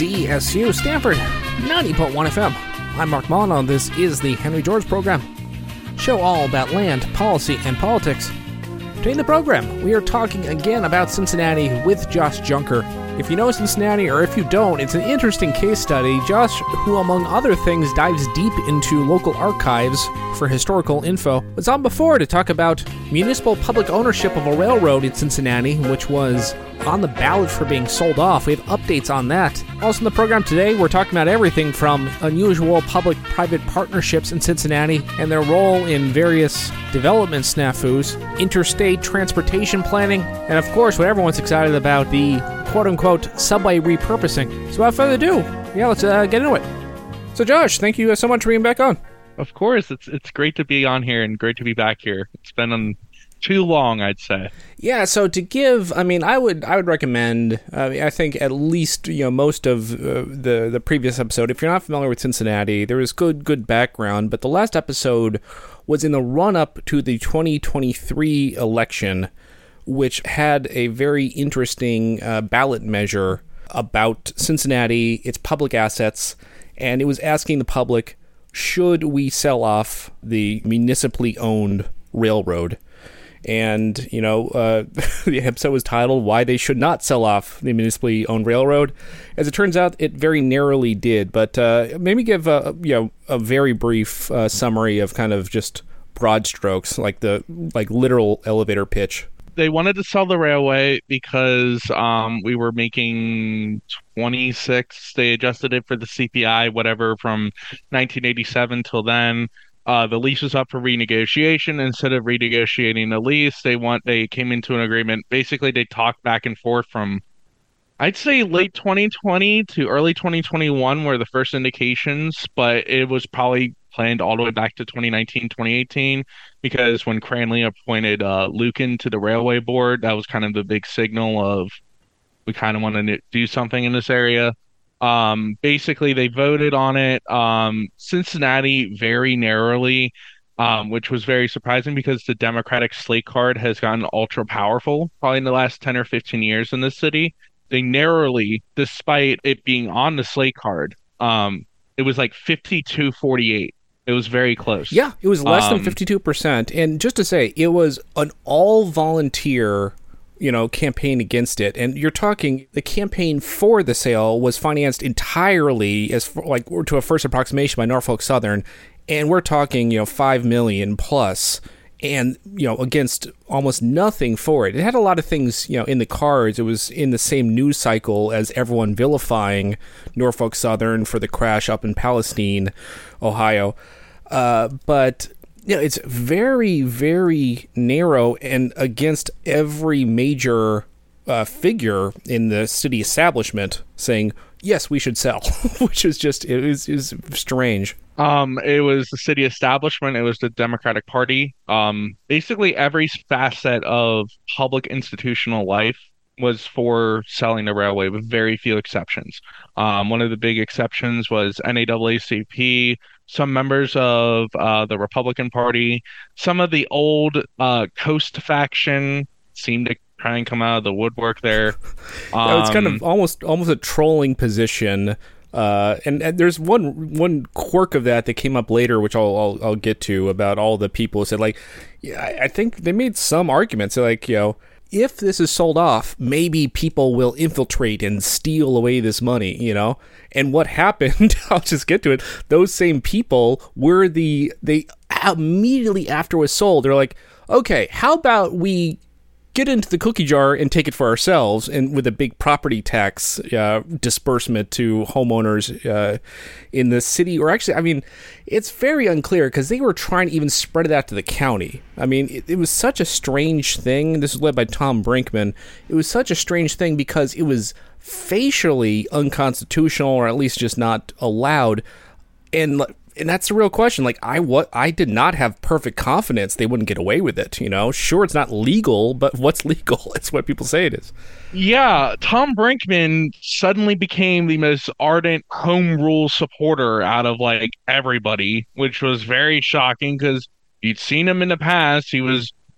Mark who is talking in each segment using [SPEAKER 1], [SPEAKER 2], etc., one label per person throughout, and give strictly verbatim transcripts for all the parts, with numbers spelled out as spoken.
[SPEAKER 1] Z S U, Stanford, ninety point one F M. I'm Mark Molyneux. This is the Henry George Program. Show all about land, policy, and politics. Today in the program, we are talking again about Cincinnati with Josh Junker. If you know Cincinnati, or if you don't, it's an interesting case study. Josh, who among other things dives deep into local archives for historical info, was on before to talk about municipal public ownership of a railroad in Cincinnati, which was on the ballot for being sold off. We have updates on that. Also in the program today, we're talking about everything from unusual public-private partnerships in Cincinnati and their role in various development snafus, interstate transportation planning, and of course what everyone's excited about, the quote-unquote subway repurposing. So without further ado, yeah, let's uh, get into it. So Josh, thank you so much for being back on.
[SPEAKER 2] Of course, it's it's great to be on here and great to be back here. It's been um, too long, I'd say.
[SPEAKER 1] Yeah, so to give, I mean, I would I would recommend, uh, I think at least, you know, most of uh, the, the previous episode, if you're not familiar with Cincinnati, there is good, good background, but the last episode was in the run-up to the twenty twenty-three election, which had a very interesting uh, ballot measure about Cincinnati, its public assets, and it was asking the public, should we sell off the municipally owned railroad? And, you know, uh, the episode was titled, Why They Should Not Sell Off the Municipally Owned Railroad. As it turns out, it very narrowly did. But uh, maybe give a, you know, a very brief uh, summary of kind of just broad strokes, like the like literal elevator pitch.
[SPEAKER 2] They wanted to sell the railway because um, we were making twenty-six. They adjusted it for the C P I, whatever, from nineteen eighty-seven till then. Uh, the lease was up for renegotiation. Instead of renegotiating the lease, they want they came into an agreement. Basically, they talked back and forth from, I'd say, late twenty twenty to early twenty twenty-one were the first indications, but it was probably planned all the way back to twenty nineteen, twenty eighteen, because when Cranley appointed uh, Lucan to the railway board, that was kind of the big signal of we kind of want to do something in this area. Um, basically, they voted on it. Um, Cincinnati very narrowly, um, which was very surprising because the Democratic slate card has gotten ultra powerful probably in the last ten or fifteen years in this city. They narrowly, despite it being on the slate card, um, it was like fifty-two forty-eight. It was very close.
[SPEAKER 1] Yeah, it was less
[SPEAKER 2] um,
[SPEAKER 1] than fifty-two percent. And just to say, it was an all-volunteer, you know, campaign against it. And you're talking, the campaign for the sale was financed entirely, as for, like to a first approximation, by Norfolk Southern. And we're talking, you know, five million plus. And, you know, against almost nothing for it. It had a lot of things, you know, in the cards. It was in the same news cycle as everyone vilifying Norfolk Southern for the crash up in Palestine, Ohio. Uh, but, you know, it's very, very narrow and against every major uh, figure in the city establishment saying, yes, we should sell, which is just, it was, it was strange.
[SPEAKER 2] Um, it was the city establishment. It was the Democratic Party. Um, basically every facet of public institutional life was for selling the railway, with very few exceptions. Um, one of the big exceptions was N double A C P, some members of uh, the Republican Party, some of the old uh, Coast faction seemed to try and come out of the woodwork there. Um,
[SPEAKER 1] yeah, it's kind of almost almost a trolling position. Uh, and, and there's one one quirk of that that came up later, which I'll I'll, I'll get to, about all the people who said, like, yeah, I, I think they made some arguments like, you know, if this is sold off, maybe people will infiltrate and steal away this money, you know. And what happened? I'll just get to it. Those same people were the they immediately after it was sold, they're like, okay, how about we get into the cookie jar and take it for ourselves, and with a big property tax uh, disbursement to homeowners uh, in the city. Or actually, I mean, it's very unclear because they were trying to even spread it out to the county. I mean, it, it was such a strange thing. This was led by Tom Brinkman. It was such a strange thing because it was facially unconstitutional, or at least just not allowed. And And that's the real question. Like, I what I did not have perfect confidence they wouldn't get away with it, you know? Sure, it's not legal, but what's legal? It's what people say it is.
[SPEAKER 2] Yeah, Tom Brinkman suddenly became the most ardent home rule supporter out of, like, everybody, which was very shocking because you'd seen him in the past. He was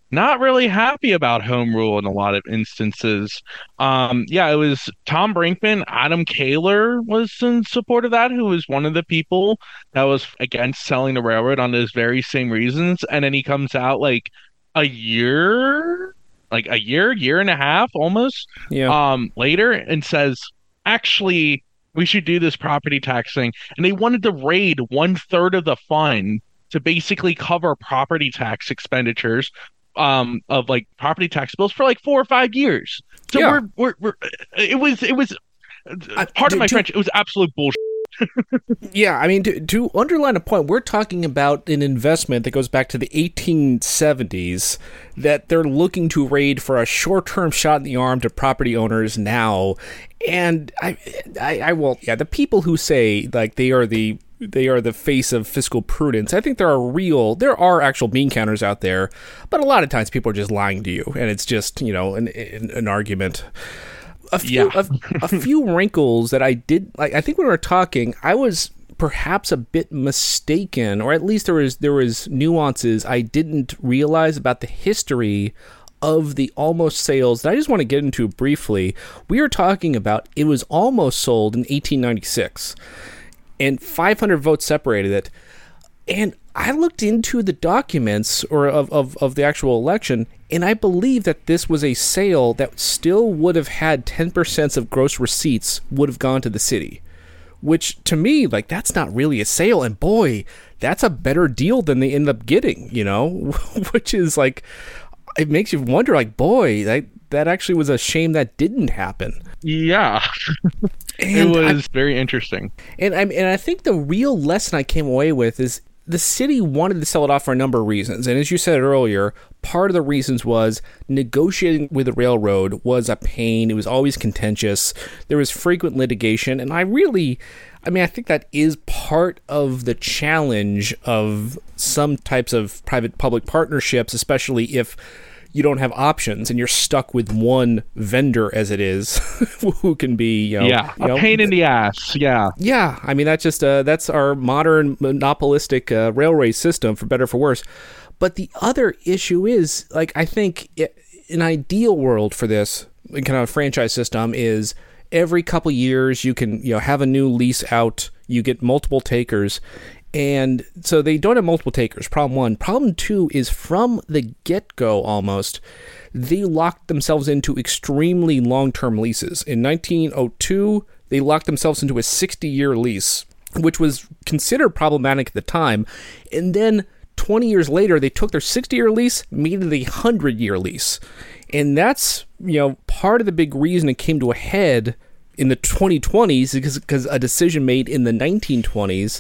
[SPEAKER 2] not really happy about home rule in a lot of instances. Um, yeah, it was Tom Brinkman. Adam Kaler was in support of that, who was one of the people that was against selling the railroad on those very same reasons. And then he comes out like a year, like a year, year and a half almost,
[SPEAKER 1] Yeah.
[SPEAKER 2] um, later and says, actually, we should do this property tax thing. And they wanted to raid one third of the fund to basically cover property tax expenditures um of like property tax bills for like four or five years. So
[SPEAKER 1] Yeah.
[SPEAKER 2] we're we're, we're it was it was
[SPEAKER 1] I,
[SPEAKER 2] part of
[SPEAKER 1] to,
[SPEAKER 2] my
[SPEAKER 1] to
[SPEAKER 2] French. It was absolute bullshit.
[SPEAKER 1] Yeah, I mean, to, to underline a point, we're talking about an investment that goes back to the eighteen seventies that they're looking to raid for a short-term shot in the arm to property owners now. And I, I, I will, yeah, the people who say, like, they are the they are the face of fiscal prudence, I think there are real, there are actual bean counters out there, but a lot of times people are just lying to you, and it's just, you know, an, an, an argument. A few,
[SPEAKER 2] Yeah.
[SPEAKER 1] a, a few wrinkles that I did like. I think when we were talking, I was perhaps a bit mistaken, or at least there was there was nuances I didn't realize about the history of the Almost sales that I just want to get into briefly. We are talking about it was almost sold in eighteen ninety-six, and five hundred votes separated it. And I looked into the documents or of, of, of the actual election, and I believe that this was a sale that still would have had ten percent of gross receipts would have gone to the city. Which, to me, like, that's not really a sale. And boy, that's a better deal than they end up getting, you know? Which is, like, it makes you wonder, like, boy, that, that actually was a shame that didn't happen.
[SPEAKER 2] Yeah.
[SPEAKER 1] And
[SPEAKER 2] it
[SPEAKER 1] I,
[SPEAKER 2] was very interesting.
[SPEAKER 1] And I and I think the real lesson I came away with is the city wanted to sell it off for a number of reasons. And as you said earlier, part of the reasons was negotiating with the railroad was a pain. It was always contentious. There was frequent litigation. And I really, I mean, I think that is part of the challenge of some types of private-public partnerships, especially if you don't have options and you're stuck with one vendor as it is who can be, you know,
[SPEAKER 2] Yeah,
[SPEAKER 1] you
[SPEAKER 2] a
[SPEAKER 1] know,
[SPEAKER 2] pain in the ass. Yeah.
[SPEAKER 1] yeah, I mean, that's just uh, that's our modern monopolistic uh, railway system, for better or for worse. But the other issue is, like, I think it, an ideal world for this kind of franchise system is every couple years you can, you know, have a new lease out, you get multiple takers. And so they don't have multiple takers, problem one. Problem two is from the get-go almost, they locked themselves into extremely long-term leases. In nineteen oh two, they locked themselves into a sixty-year lease, which was considered problematic at the time. And then twenty years later, they took their sixty-year lease, made it a one hundred-year lease. And that's, you know, part of the big reason it came to a head in the twenty twenties, because, because a decision made in the nineteen twenties.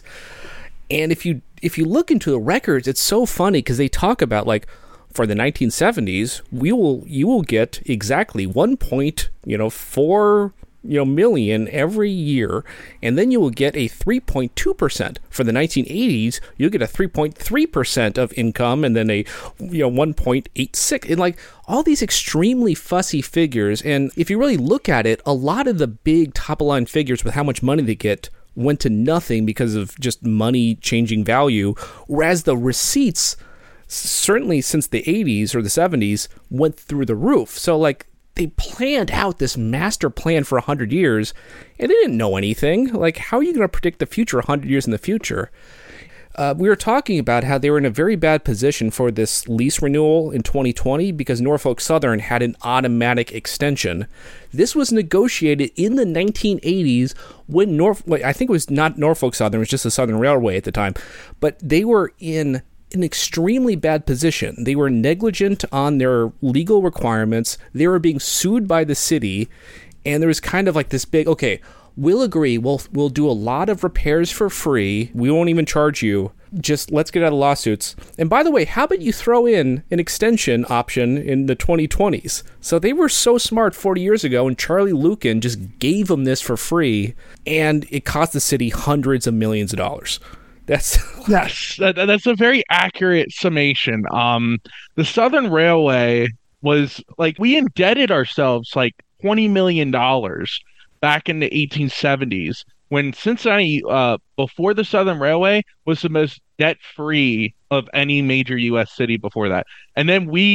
[SPEAKER 1] And if you if you look into the records, it's so funny because they talk about, like, for the nineteen seventies, we will you will get exactly one point you know four you know million every year, and then you will get a three point two percent. For the nineteen eighties, you'll get a three point three percent of income, and then a you know one point eight six, and like all these extremely fussy figures. And if you really look at it, a lot of the big top line figures with how much money they get went to nothing because of just money changing value, whereas the receipts, certainly since the eighties or the seventies, went through the roof. So, like, they planned out this master plan for one hundred years, and they didn't know anything. Like, how are you going to predict the future one hundred years in the future? Uh, we were talking about how they were in a very bad position for this lease renewal in twenty twenty because Norfolk Southern had an automatic extension. This was negotiated in the nineteen eighties when North, I think it was not Norfolk Southern, it was just the Southern Railway at the time, but they were in an extremely bad position. They were negligent on their legal requirements. They were being sued by the city, and there was kind of like this big, okay, we'll agree, we'll we'll do a lot of repairs for free, we won't even charge you, just let's get out of lawsuits. And by the way, how about you throw in an extension option in the twenty twenties? So they were so smart forty years ago, and Charlie Lukin just gave them this for free, and it cost the city hundreds of millions of dollars. That's
[SPEAKER 2] Yes, that, that's a very accurate summation. Um, the Southern Railway was like, we indebted ourselves like twenty million dollars back in the eighteen seventies when Cincinnati, uh, before the Southern Railway, was the most debt-free of any major U S city before that. And then we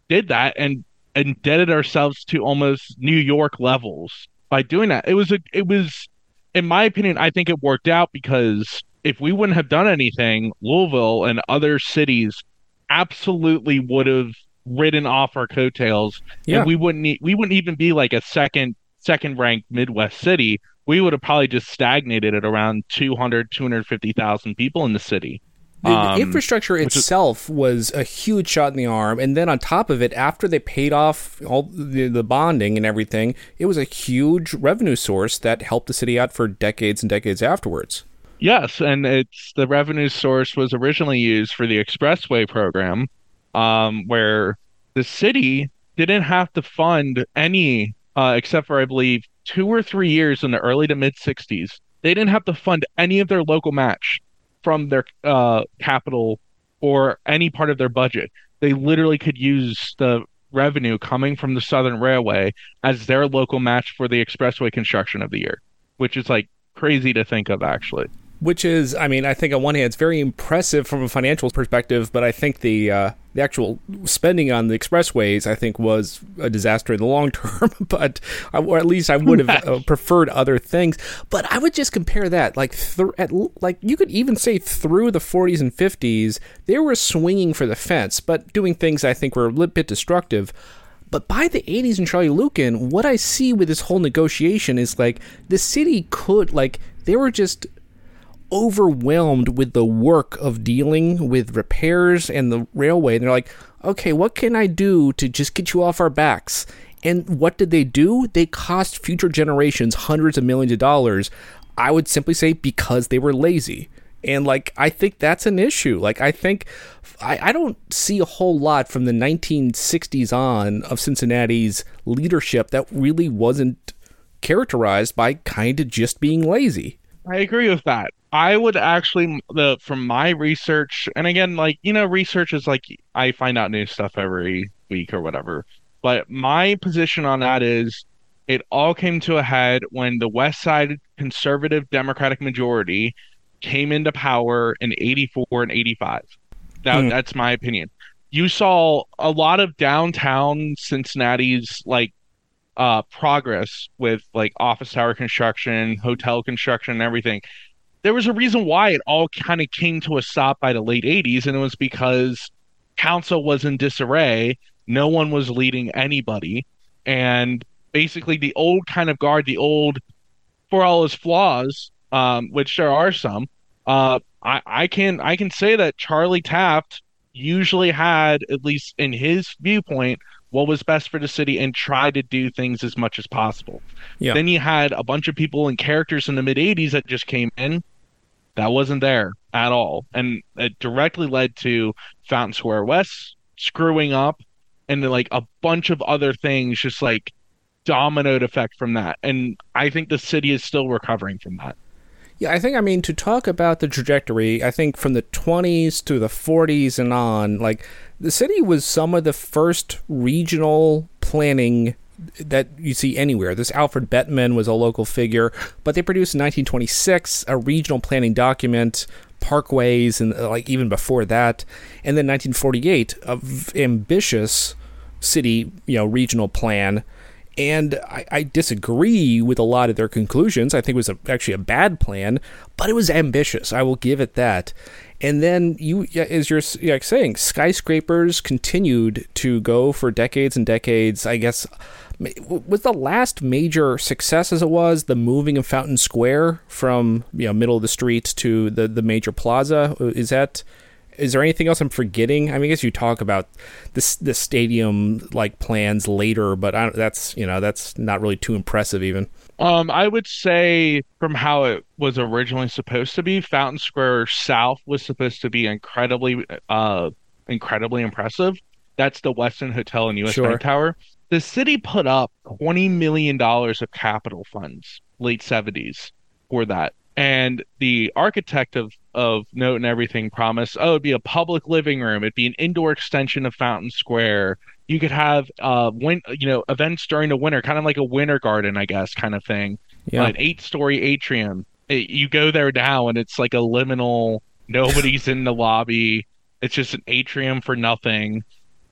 [SPEAKER 2] did that and indebted ourselves to almost New York levels by doing that. It was a, it was, in my opinion, I think it worked out because if we wouldn't have done anything, Louisville and other cities absolutely would have ridden off our coattails, and
[SPEAKER 1] Yeah.
[SPEAKER 2] we wouldn't e- we wouldn't even be like a second second ranked Midwest city. We would have probably just stagnated at around two hundred, two hundred fifty thousand people in the city.
[SPEAKER 1] The, the
[SPEAKER 2] Um,
[SPEAKER 1] infrastructure
[SPEAKER 2] which is
[SPEAKER 1] itself was a huge shot in the arm, and then on top of it, after they paid off all the, the bonding and everything, it was a huge revenue source that helped the city out for decades and decades afterwards.
[SPEAKER 2] Yes, and it's the revenue source was originally used for the expressway program, um, where the city didn't have to fund any, uh, except for I believe two or three years in the early to mid sixties. They didn't have to fund any of their local match from their uh, capital or any part of their budget. They literally could use the revenue coming from the Southern Railway as their local match for the expressway construction of the year, which is like crazy to think of, actually.
[SPEAKER 1] Which is, I mean, I think on one hand it's very impressive from a financial perspective, but I think the uh, the actual spending on the expressways, I think, was a disaster in the long term. But I, or at least I would have uh, preferred other things. But I would just compare that, like, th- at, like you could even say through the forties and fifties, they were swinging for the fence, but doing things I think were a little bit destructive. But by the eighties and Charlie Lukin, what I see with this whole negotiation is like the city could, like, they were just overwhelmed with the work of dealing with repairs and the railway. And they're like, okay, what can I do to just get you off our backs? And what did they do? They cost future generations hundreds of millions of dollars. I would simply say because they were lazy. And like, I think that's an issue. Like, I think I, I don't see a whole lot from the nineteen sixties on of Cincinnati's leadership that really wasn't characterized by kind of just being lazy.
[SPEAKER 2] I agree with that. I would actually, the from my research, and again, like, you know, research is like I find out new stuff every week or whatever. But my position on that is it all came to a head when the West Side conservative Democratic majority came into power in eighty-four and eighty-five. That,
[SPEAKER 1] Mm.
[SPEAKER 2] that's my opinion. You saw a lot of downtown Cincinnati's like uh progress with like office tower construction, hotel construction, and everything. There was a reason why it all kind of came to a stop by the late eighties, and it was because council was in disarray. No one was leading anybody. And basically, the old kind of guard, the old, for all his flaws, um, which there are some, uh, I, I can I can say that Charlie Taft usually had, at least in his viewpoint, what was best for the city and tried to do things as much as possible.
[SPEAKER 1] Yeah.
[SPEAKER 2] Then you had a bunch of people and characters in the mid eighties that just came in that wasn't there at all. And it directly led to Fountain Square West screwing up and then, like, a bunch of other things just like dominoed effect from that. And I think the city is still recovering from that.
[SPEAKER 1] Yeah, I think, I mean, to talk about the trajectory, I think from the twenties to the forties and on, like, the city was some of the first regional planning that you see anywhere. This Alfred Bettman was a local figure, but they produced in nineteen twenty-six a regional planning document, parkways, and uh, like even before that, and then nineteen forty-eight a v- ambitious city, you know, regional plan. And I, I disagree with a lot of their conclusions. I think it was a, actually a bad plan, but it was ambitious. I will give it that. And then you, yeah, as you're yeah, saying, skyscrapers continued to go for decades and decades. I guess was the last major success, as it was, the moving of Fountain Square from, you know, middle of the street to the, the major plaza. Is that? Is there anything else I'm forgetting? I mean, I guess you talk about this the stadium like plans later, but I don't, that's you know that's not really too impressive even.
[SPEAKER 2] Um, I would say from how it was originally supposed to be, Fountain Square South was supposed to be incredibly, uh, incredibly impressive. That's the Westin Hotel and U S
[SPEAKER 1] Sure.
[SPEAKER 2] Bank Tower. The city put up twenty million dollars of capital funds, late seventies, for that. And the architect of, of note and everything promised, oh, it'd be a public living room. It'd be an indoor extension of Fountain Square. You could have, uh, win, you know, events during the winter, kind of like a winter garden, I guess, kind of thing.
[SPEAKER 1] Yeah.
[SPEAKER 2] Uh, an eight-story atrium. It, you go there now, and it's like a liminal. Nobody's in the lobby. It's just an atrium for nothing.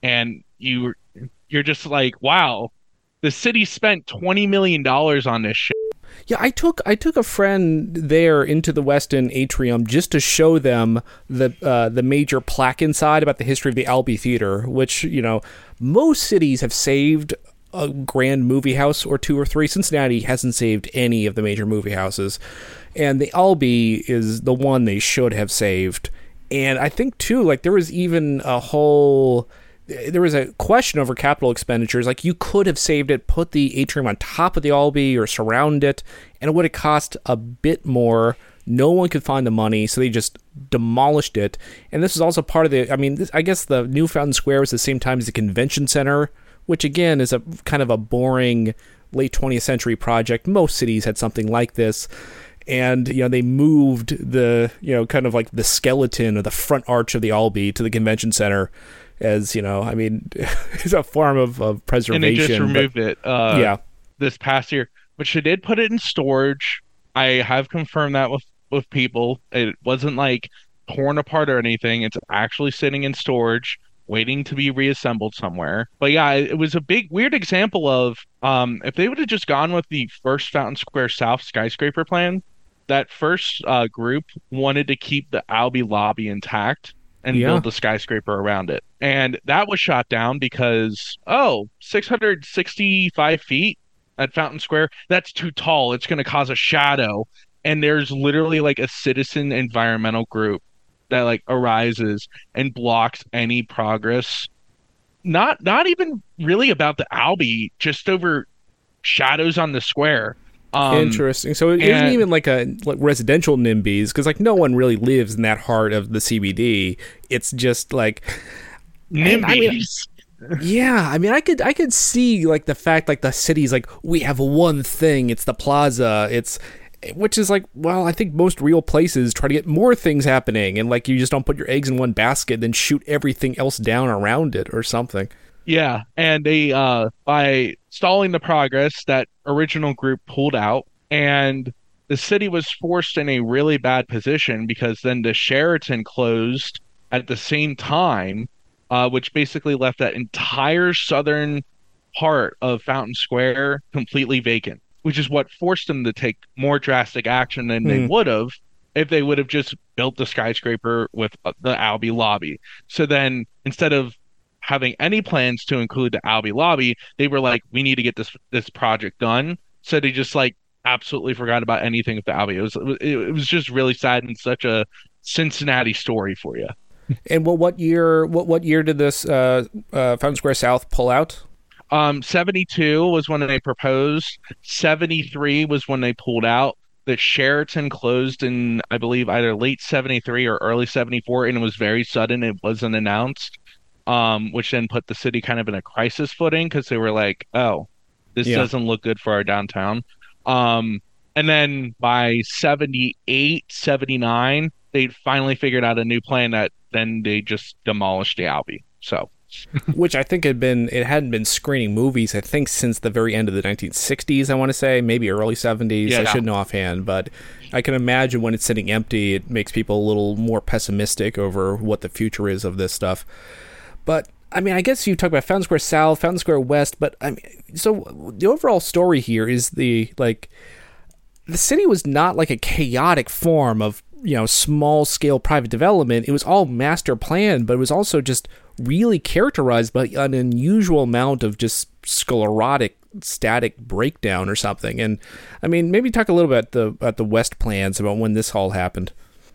[SPEAKER 2] and you you're just like, wow, the city spent twenty million dollars on this shit.
[SPEAKER 1] Yeah, I took I took a friend there into the Westin atrium just to show them the uh, the major plaque inside about the history of the Albee Theater, which, you know, most cities have saved a grand movie house or two or three. Cincinnati hasn't saved any of the major movie houses, and the Albee is the one they should have saved. And I think too, like there was even a whole. There was a question over capital expenditures. Like, you could have saved it, put the atrium on top of the Albee or surround it, and it would have cost a bit more. No one could find the money, so they just demolished it. And this is also part of the, I mean, this, I guess the new Fountain Square was the same time as the convention center, which again is a kind of a boring late twentieth century project. Most cities had something like this. And, you know, they moved the, you know, kind of like the skeleton or the front arch of the Albee to the convention center. As, you know, I mean, it's a form of, of preservation.
[SPEAKER 2] And they just removed
[SPEAKER 1] but,
[SPEAKER 2] it uh,
[SPEAKER 1] yeah.
[SPEAKER 2] this past year. But she did put it in storage. I have confirmed that with, with people. It wasn't like torn apart or anything. It's actually sitting in storage, waiting to be reassembled somewhere. But yeah, it, it was a big, weird example of um, if they would have just gone with the first Fountain Square South skyscraper plan, that first uh, group wanted to keep the Albee lobby intact and
[SPEAKER 1] yeah.
[SPEAKER 2] build the skyscraper around it. And that was shot down because, oh, six hundred sixty-five feet at Fountain Square, that's too tall. It's going to cause a shadow. And there's literally like a citizen environmental group that like arises and blocks any progress. Not not even really about the Albee, just over shadows on the square. Um,
[SPEAKER 1] Interesting. So it isn't even like a like residential NIMBYs, because like no one really lives in that heart of the C B D. It's just like
[SPEAKER 2] NIMBYs.
[SPEAKER 1] I mean, yeah, I mean, I could I could see like the fact like the city's like, we have one thing. It's the plaza. It's which is like, well, I think most real places try to get more things happening, and like you just don't put your eggs in one basket, then shoot everything else down around it or something.
[SPEAKER 2] Yeah, and they uh by stalling the progress, that original group pulled out, and the city was forced in a really bad position because then the Sheraton closed at the same time, uh, which basically left that entire southern part of Fountain Square completely vacant, which is what forced them to take more drastic action than they
[SPEAKER 1] Hmm.
[SPEAKER 2] would have if they would have just built the skyscraper with uh, the Albee lobby. So then instead of having any plans to include the Albee lobby, they were like, we need to get this this project done. So they just like absolutely forgot about anything with the Albee. It was it, it was just really sad and such a Cincinnati story for you.
[SPEAKER 1] And what what year what what year did this uh, uh, Fountain Square South pull out?
[SPEAKER 2] Um, seventy-two was when they proposed. seventy-three was when they pulled out. The Sheraton closed in, I believe, either late seventy-three or early seventy-four, and it was very sudden. It wasn't announced, um, which then put the city kind of in a crisis footing because they were like, oh, this
[SPEAKER 1] Yeah.
[SPEAKER 2] doesn't look good for our downtown. Um, and then by seventy-eight, seventy-nine, they finally figured out a new plan that then they just demolished the Albee. So.
[SPEAKER 1] Which I think had been it hadn't been screening movies, I think, since the very end of the nineteen sixties, I want to say, maybe early seventies.
[SPEAKER 2] Yeah.
[SPEAKER 1] I shouldn't know offhand, but I can imagine when it's sitting empty, it makes people a little more pessimistic over what the future is of this stuff. But I mean, I guess you talk about Fountain Square South, Fountain Square West, but I mean, so the overall story here is the like the city was not like a chaotic form of, you know, small scale private development. It was all master planned, but it was also just really characterized by an unusual amount of just sclerotic static breakdown or something. And I mean, maybe talk a little bit about the about the West plans, about when this all happened.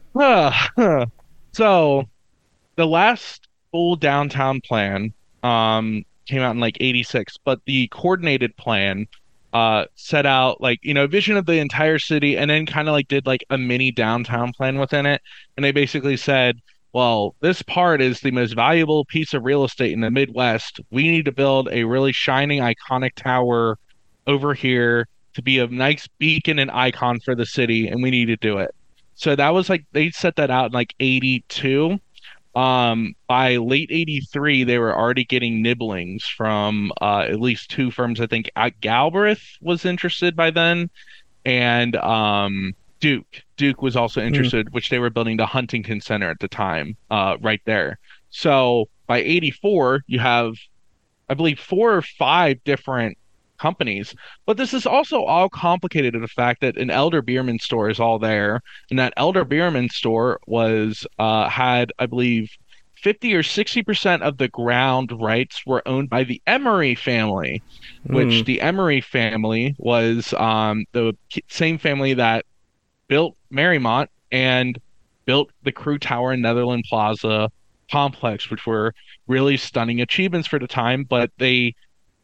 [SPEAKER 2] Uh, so the last full downtown plan um came out in like eighty-six, but the coordinated plan uh set out like, you know, vision of the entire city and then kind of like did like a mini downtown plan within it. And they basically said, well, this part is the most valuable piece of real estate in the Midwest. We need to build a really shining, iconic tower over here to be a nice beacon and icon for the city, and we need to do it. So that was like they set that out in like eighty-two. Um, by late eighty-three, they were already getting nibblings from uh, at least two firms. I think uh, Galbraith was interested by then, and um, Duke. Duke was also interested, which they were building the Huntington Center at the time, uh, right there. So By eighty-four, you have, I believe, four or five different companies. But this is also all complicated in the fact that an Elder Beerman store is all there, and that Elder Beerman store was uh, had, I believe, fifty or sixty percent of the ground rights were owned by the Emery family, which
[SPEAKER 1] Mm.
[SPEAKER 2] the Emery family was um, the same family that built Marymount and built the Crew Tower and Netherland Plaza complex, which were really stunning achievements for the time. But they,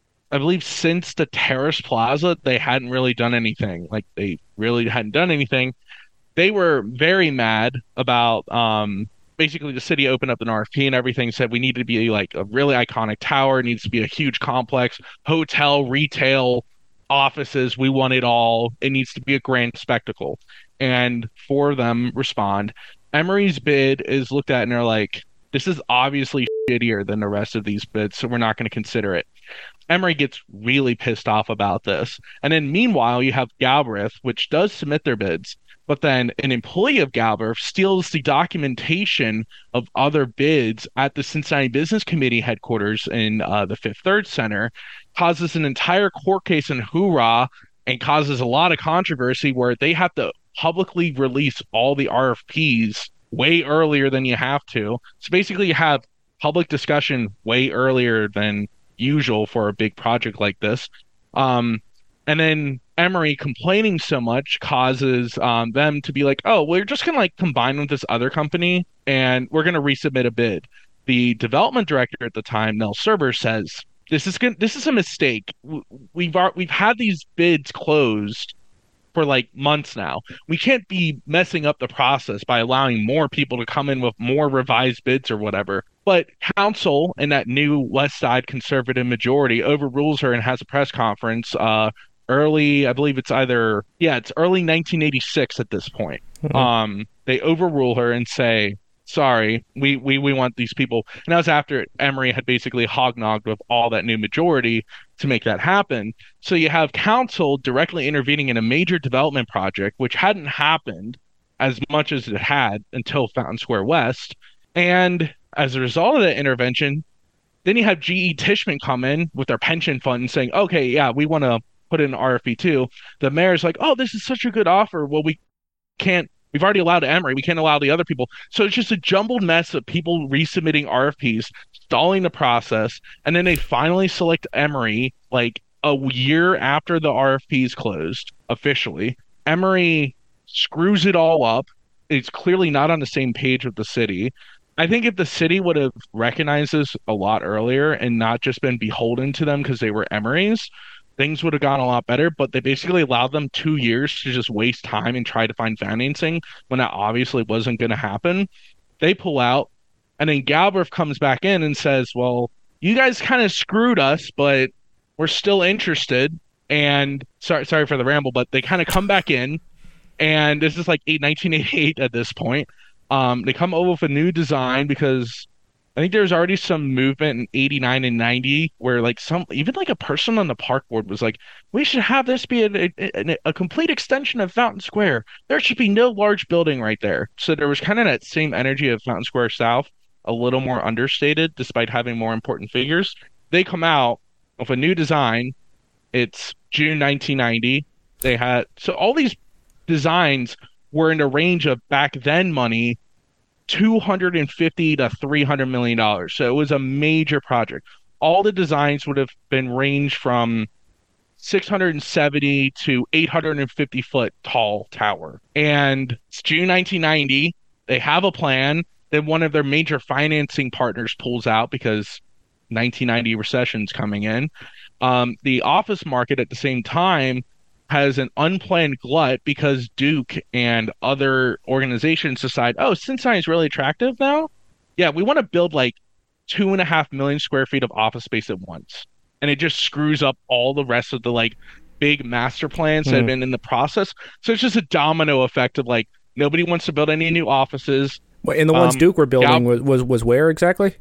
[SPEAKER 2] I believe, since the Terrace Plaza, they hadn't really done anything. Like they really hadn't done anything. They were very mad about um, basically the city opened up an R F P and everything, said we need to be like a really iconic tower, it needs to be a huge complex, hotel, retail, offices, we want it all. It needs to be a grand spectacle. And four of them respond. Emery's bid is looked at and they're like, this is obviously shittier than the rest of these bids, so we're not going to consider it. Emery gets really pissed off about this. And then meanwhile, you have Galbraith, which does submit their bids, but then an employee of Galbraith steals the documentation of other bids at the Cincinnati Business Committee headquarters in uh, the Fifth Third Center, causes an entire court case in hoorah, and causes a lot of controversy where they have to publicly release all the R F Ps way earlier than you have to. So basically, you have public discussion way earlier than usual for a big project like this. Um, and then Emery complaining so much causes um, them to be like, oh, we're just going to like combine with this other company and we're going to resubmit a bid. The development director at the time, Nell Serber, says, this is good. This is a mistake. We've we've had these bids closed for like months now. We can't be messing up the process by allowing more people to come in with more revised bids or whatever. But council and that new West Side conservative majority overrules her and has a press conference uh, early, I believe it's either, yeah, it's early nineteen eighty-six at this point. Mm-hmm. Um, they overrule her and say, sorry, we, we, we want these people. And that was after Emery had basically hognogged with all that new majority to make that happen. So you have council directly intervening in a major development project, which hadn't happened as much as it had until Fountain Square West. And as a result of that intervention, then you have G E Tishman come in with their pension fund saying, okay, yeah, we want to put in an R F P too. The mayor's like, oh, this is such a good offer. Well, we can't, we've already allowed Emery. We can't allow the other people. So it's just a jumbled mess of people resubmitting R F Ps, stalling the process. And then they finally select Emery like a year after the R F Ps closed officially. Emery screws it all up. It's clearly not on the same page with the city. I think if the city would have recognized this a lot earlier and not just been beholden to them because they were Emery's, things would have gone a lot better. But they basically allowed them two years to just waste time and try to find financing when that obviously wasn't going to happen. They pull out, and then Galbraith comes back in and says, well, you guys kind of screwed us, but we're still interested. And sorry, sorry for the ramble, but they kind of come back in, and this is like nineteen eighty-eight at this point. Um, they come over with a new design because I think there's already some movement in eighty-nine and ninety where like some, even like a person on the park board was like, we should have this be a, a, a complete extension of Fountain Square. There should be no large building right there. So there was kind of that same energy of Fountain Square South, a little more understated despite having more important figures. They come out with a new design. It's June nineteen ninety. They had, so all these designs were in the range of back then money, two hundred fifty to three hundred million dollars. So it was a major project. All the designs would have been ranged from six hundred seventy to eight hundred fifty foot tall tower. And it's June nineteen ninety. They have a plan. Then one of their major financing partners pulls out because nineteen ninety recession's coming in. Um, the office market at the same time has an unplanned glut because Duke and other organizations decide, oh, Cincinnati is really attractive now. Yeah, we want to build like two and a half million square feet of office space at once. And it just screws up all the rest of the like big master plans mm. that have been in the process. So it's just a domino effect of like, nobody wants to build any new offices.
[SPEAKER 1] Well, and the ones um, Duke were building Gal- was, was was where exactly?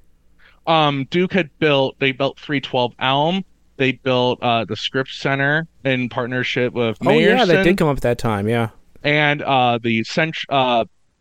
[SPEAKER 2] Um, Duke had built, they built three twelve Elm. They built uh, the Scripps Center in partnership with Mayerson.
[SPEAKER 1] Oh, yeah, that did come up at that time, yeah.
[SPEAKER 2] And uh, the cent- uh,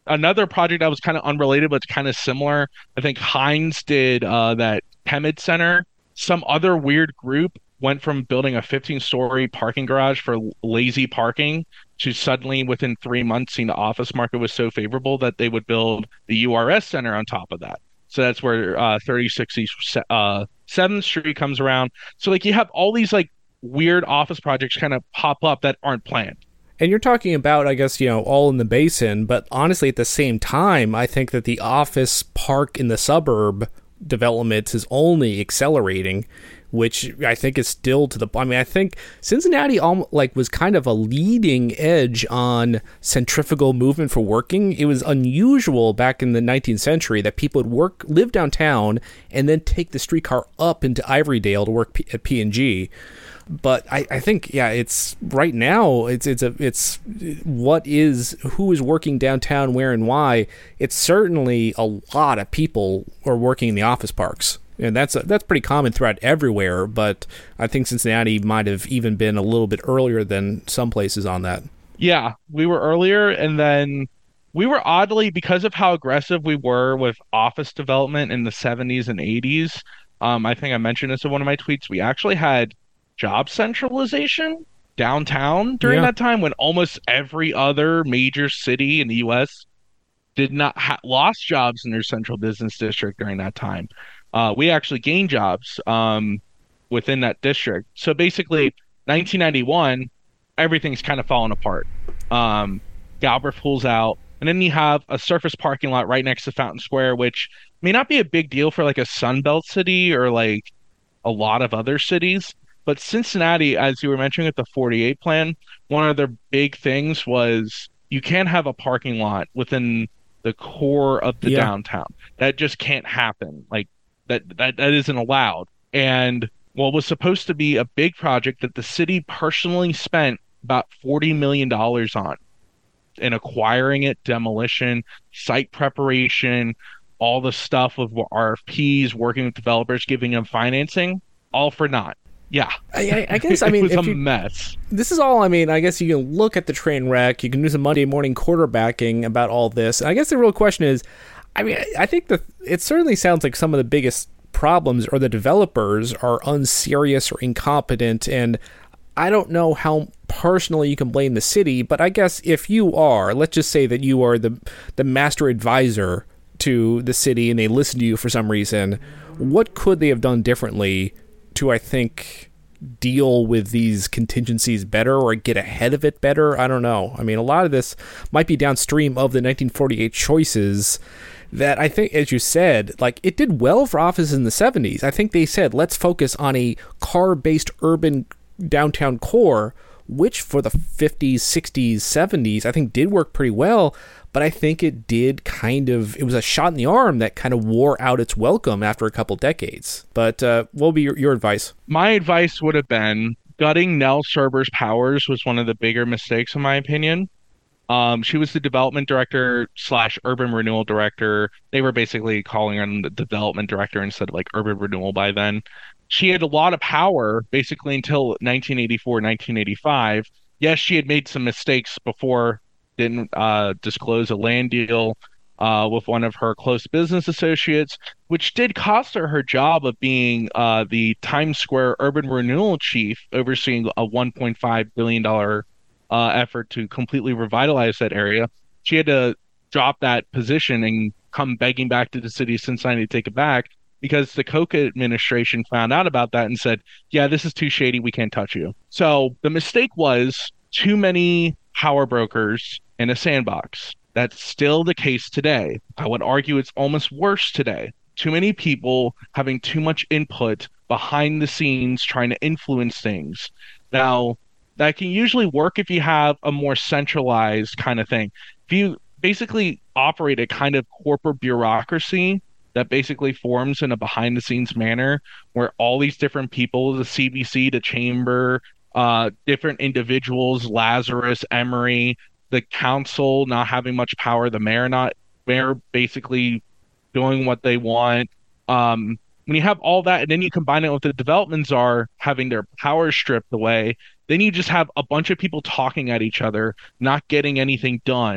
[SPEAKER 2] another project that was kind of unrelated, but it's kind of similar. I think Heinz did uh, that Chemed Center. Some other weird group went from building a fifteen story parking garage for lazy parking to suddenly within three months seeing the office market was so favorable that they would build the U R S Center on top of that. So that's where uh, thirty sixty uh, seventh Street comes around. So like you have all these like weird office projects kind of pop up that aren't planned.
[SPEAKER 1] And you're talking about, I guess, you know, all in the basin, but honestly, at the same time, I think that the office park in the suburb development is only accelerating, which I think is still to the. I mean, I think Cincinnati almost like was kind of a leading edge on centrifugal movement for working. It was unusual back in the nineteenth century that people would work, live downtown, and then take the streetcar up into Ivorydale to work P- at P and G. But I, I think, yeah, it's right now, it's it's a it's what is, who is working downtown, where and why. It's certainly a lot of people are working in the office parks. And that's a, that's pretty common throughout everywhere, but I think Cincinnati might have even been a little bit earlier than some places on that.
[SPEAKER 2] Yeah, we were earlier, and then we were oddly, because of how aggressive we were with office development in the seventies and eighties, um, I think I mentioned this in one of my tweets, we actually had job centralization downtown during
[SPEAKER 1] Yeah.
[SPEAKER 2] that time when almost every other major city in the U S did not ha- lost jobs in their central business district during that time. Uh, we actually gained jobs um, within that district. So basically, nineteen ninety-one, everything's kind of fallen apart. Um, Galbraith pulls out, and then you have a surface parking lot right next to Fountain Square, which may not be a big deal for like a Sunbelt city or like a lot of other cities. But Cincinnati, as you were mentioning with the forty-eight plan, one of their big things was you can't have a parking lot within the core of the
[SPEAKER 1] Yeah.
[SPEAKER 2] downtown. That just can't happen. Like that, that that isn't allowed. And what was supposed to be a big project that the city personally spent about forty million dollars on in acquiring it, demolition, site preparation, all the stuff of R F Ps, working with developers, giving them financing, all for naught. Yeah.
[SPEAKER 1] I, I, I guess, I mean,
[SPEAKER 2] it was
[SPEAKER 1] if
[SPEAKER 2] a
[SPEAKER 1] you,
[SPEAKER 2] mess.
[SPEAKER 1] this is all, I mean, I guess you can look at the train wreck, you can do some Monday morning quarterbacking about all this. And I guess the real question is, I mean, I think that it certainly sounds like some of the biggest problems are the developers are unserious or incompetent, and I don't know how personally you can blame the city, but I guess if you are, let's just say that you are the the master advisor to the city and they listen to you for some reason, what could they have done differently to, I think, deal with these contingencies better or get ahead of it better? I don't know. I mean, a lot of this might be downstream of the nineteen forty-eight choices that I think, as you said, like it did well for offices in the seventies. I think they said, let's focus on a car-based urban downtown core, which for the fifties, sixties, seventies, I think did work pretty well. But I think it did kind of, it was a shot in the arm that kind of wore out its welcome after a couple decades. But uh, what would be your, your advice?
[SPEAKER 2] My advice would have been gutting Nell Scherber's powers was one of the bigger mistakes, in my opinion. Um, she was the development director slash urban renewal director. They were basically calling her the development director instead of like urban renewal by then. She had a lot of power basically until nineteen eighty-four, nineteen eighty-five. Yes, she had made some mistakes before, didn't uh, disclose a land deal uh, with one of her close business associates, which did cost her her job of being uh, the Times Square urban renewal chief, overseeing a one point five billion dollars uh, effort to completely revitalize that area. She had to drop that position and come begging back to the city of Cincinnati to take it back because the Koch administration found out about that and said, yeah, this is too shady. We can't touch you. So the mistake was too many power brokers in a sandbox. That's still the case today. I would argue it's almost worse today. Too many people having too much input behind the scenes trying to influence things. Now, that can usually work if you have a more centralized kind of thing. If you basically operate a kind of corporate bureaucracy that basically forms in a behind the scenes manner where all these different people, the C B C, the chamber, uh, different individuals, Lazarus, Emory, the council not having much power, the mayor not, mayor basically doing what they want. Um, when you have all that, and then you combine it with the development czar having their power stripped away, then you just have a bunch of people talking at each other, not getting anything done.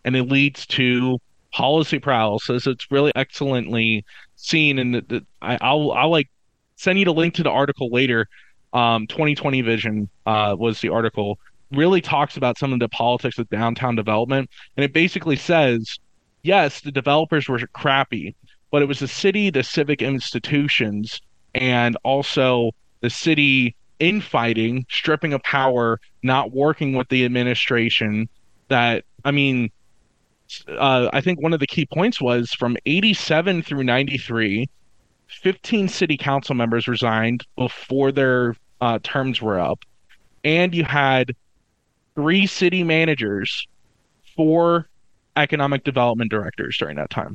[SPEAKER 2] and it leads to policy paralysis. It's really excellently seen, and the, the, I, I'll I'll like send you the link to the article later. Um, twenty twenty Vision uh, was the article. Really talks about some of the politics of downtown development, and it basically says, yes, the developers were crappy, but it was the city, the civic institutions, and also the city infighting, stripping of power, not working with the administration. That, I mean, uh, I think one of the key points was from eighty-seven through ninety-three, fifteen city council members resigned before their uh, terms were up. And you had three city managers, four economic development directors during that time.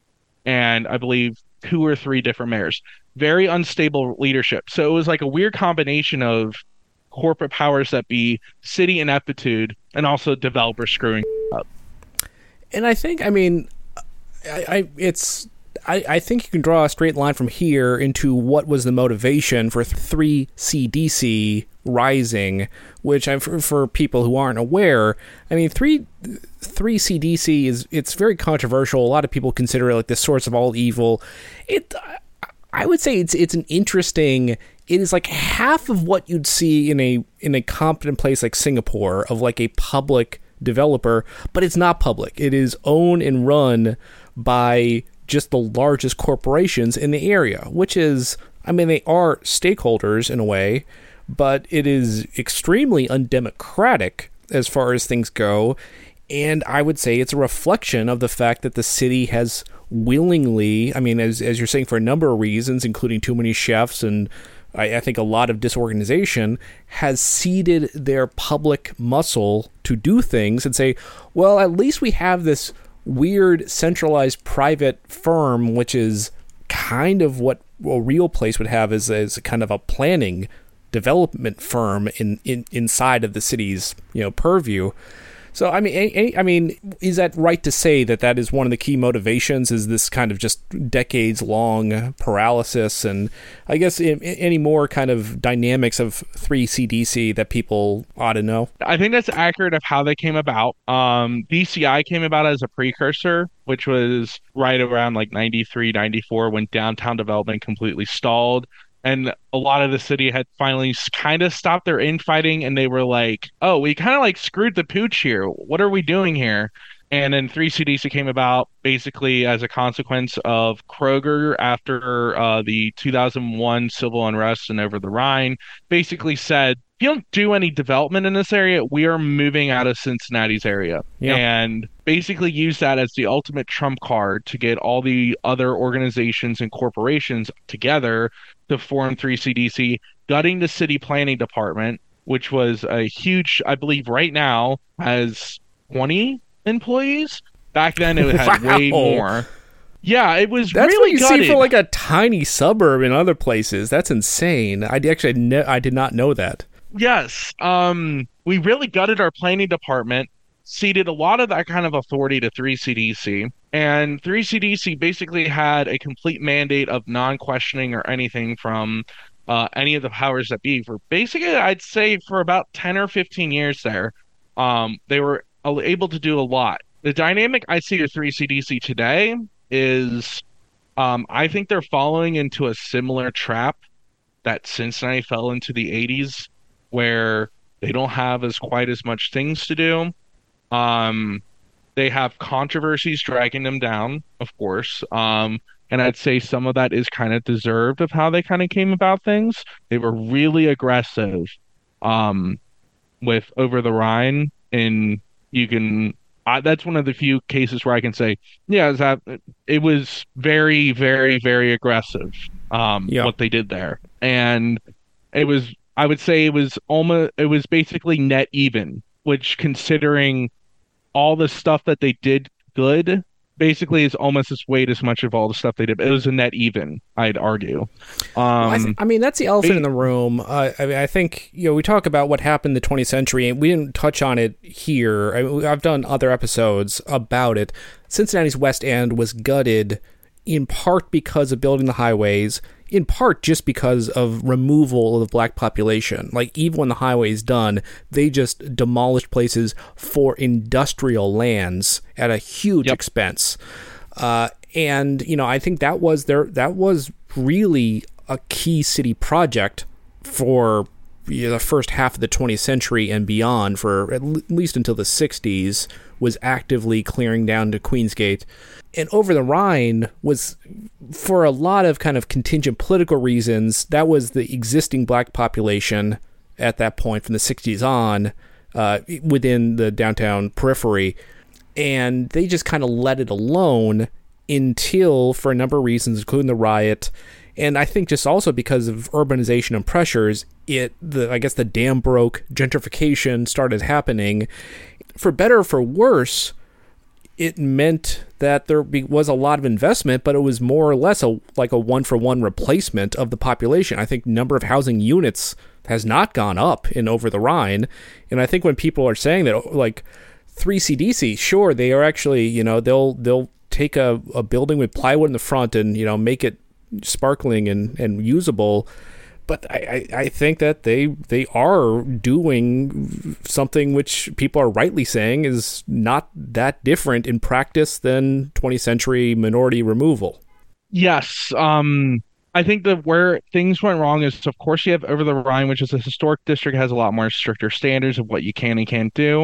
[SPEAKER 2] And I believe two or three different mayors. Very unstable leadership. So it was like a weird combination of corporate powers that be, city ineptitude, and also developers screwing up.
[SPEAKER 1] And I think, I mean, I, I it's... I, I think you can draw a straight line from here into what was the motivation for three C D C rising, which I, for, for people who aren't aware, I mean, three three C D C is, it's very controversial. A lot of people consider it like the source of all evil. It, I would say it's it's an interesting. It is like half of what you'd see in a in a competent place like Singapore of like a public developer, but it's not public. It is owned and run by just the largest corporations in the area, which is, I mean, they are stakeholders in a way, but it is extremely undemocratic as far as things go. And I would say it's a reflection of the fact that the city has willingly, I mean, as as you're saying, for a number of reasons, including too many chefs and I, I think a lot of disorganization, has ceded their public muscle to do things and say, well, at least we have this weird centralized private firm, which is kind of what a real place would have as, as kind of a planning development firm in, in inside of the city's, you know, purview. So, I mean, any, I mean, is that right to say that that is one of the key motivations, is this kind of just decades-long paralysis? And I guess any more kind of dynamics of three C D C that people ought to know?
[SPEAKER 2] I think that's accurate of how they came about. Um, D C I came about as a precursor, which was right around like ninety-three, ninety-four, when downtown development completely stalled. And a lot of the city had finally kind of stopped their infighting, and they were like, oh, we kind of like screwed the pooch here. What are we doing here? And then three C D C came about basically as a consequence of Kroger after uh, the two thousand one civil unrest and Over the Rhine basically said, if you don't do any development in this area, we are moving out of Cincinnati's area. Yeah. And basically use that as the ultimate trump card to get all the other organizations and corporations together to form three C D C, gutting the city planning department, which was a huge, I believe right now has twenty employees. Back then it had wow. way more. Yeah, it was
[SPEAKER 1] That's
[SPEAKER 2] really
[SPEAKER 1] what you
[SPEAKER 2] gutted.
[SPEAKER 1] see for like a tiny suburb in other places. That's insane. I actually ne- I did not know that.
[SPEAKER 2] Yes. Um, we really gutted our planning department, ceded a lot of that kind of authority to three C D C, and three C D C basically had a complete mandate of non-questioning or anything from uh, any of the powers that be for basically, I'd say, for about ten or fifteen years there. Um, they were able to do a lot. The dynamic I see with three C D C today is um, I think they're following into a similar trap that Cincinnati fell into the eighties, where they don't have as quite as much things to do. Um, they have controversies dragging them down, of course. Um, and I'd say some of that is kind of deserved of how they kind of came about things. They were really aggressive um, with Over the Rhine, and you can. I, that's one of the few cases where I can say, yeah, that it was very, very, very aggressive. Um, yeah. What they did there, and it was. I would say it was almost. It was basically net even, which, considering all the stuff that they did good, basically is almost as weight as much of all the stuff they did. It was a net even, I'd argue. Um,
[SPEAKER 1] well, I, th- I mean, that's the elephant they, in the room. Uh, I mean, I think, you know, we talk about what happened in the twentieth century, and we didn't touch on it here. I mean, I've done other episodes about it. Cincinnati's West End was gutted in part because of building the highways, in part just because of removal of the black population. Like, even when the highway is done, they just demolished places for industrial lands at a huge yep. expense. Uh, and, you know, I think that was their, that was really a key city project for you know, the first half of the twentieth century and beyond, for at least until the sixties, was actively clearing down to Queensgate. And Over the Rhine was, for a lot of kind of contingent political reasons, that was the existing black population at that point from the sixties on uh, within the downtown periphery. And they just kind of let it alone until, for a number of reasons, including the riot, and I think just also because of urbanization and pressures, it the I guess the dam broke, gentrification started happening. For better or for worse, it meant that there be, was a lot of investment, but it was more or less a like a one-for-one replacement of the population. I think number of housing units has not gone up in Over the Rhine, and I think when people are saying that, like three C D C, sure, they are actually, you know, they'll they'll take a, a building with plywood in the front and, you know, make it sparkling and, and usable, but I, I, I think that they they are doing something which people are rightly saying is not that different in practice than twentieth century minority removal.
[SPEAKER 2] Yes, um, I think that where things went wrong is, of course, you have Over the Rhine, which is a historic district, has a lot more stricter standards of what you can and can't do.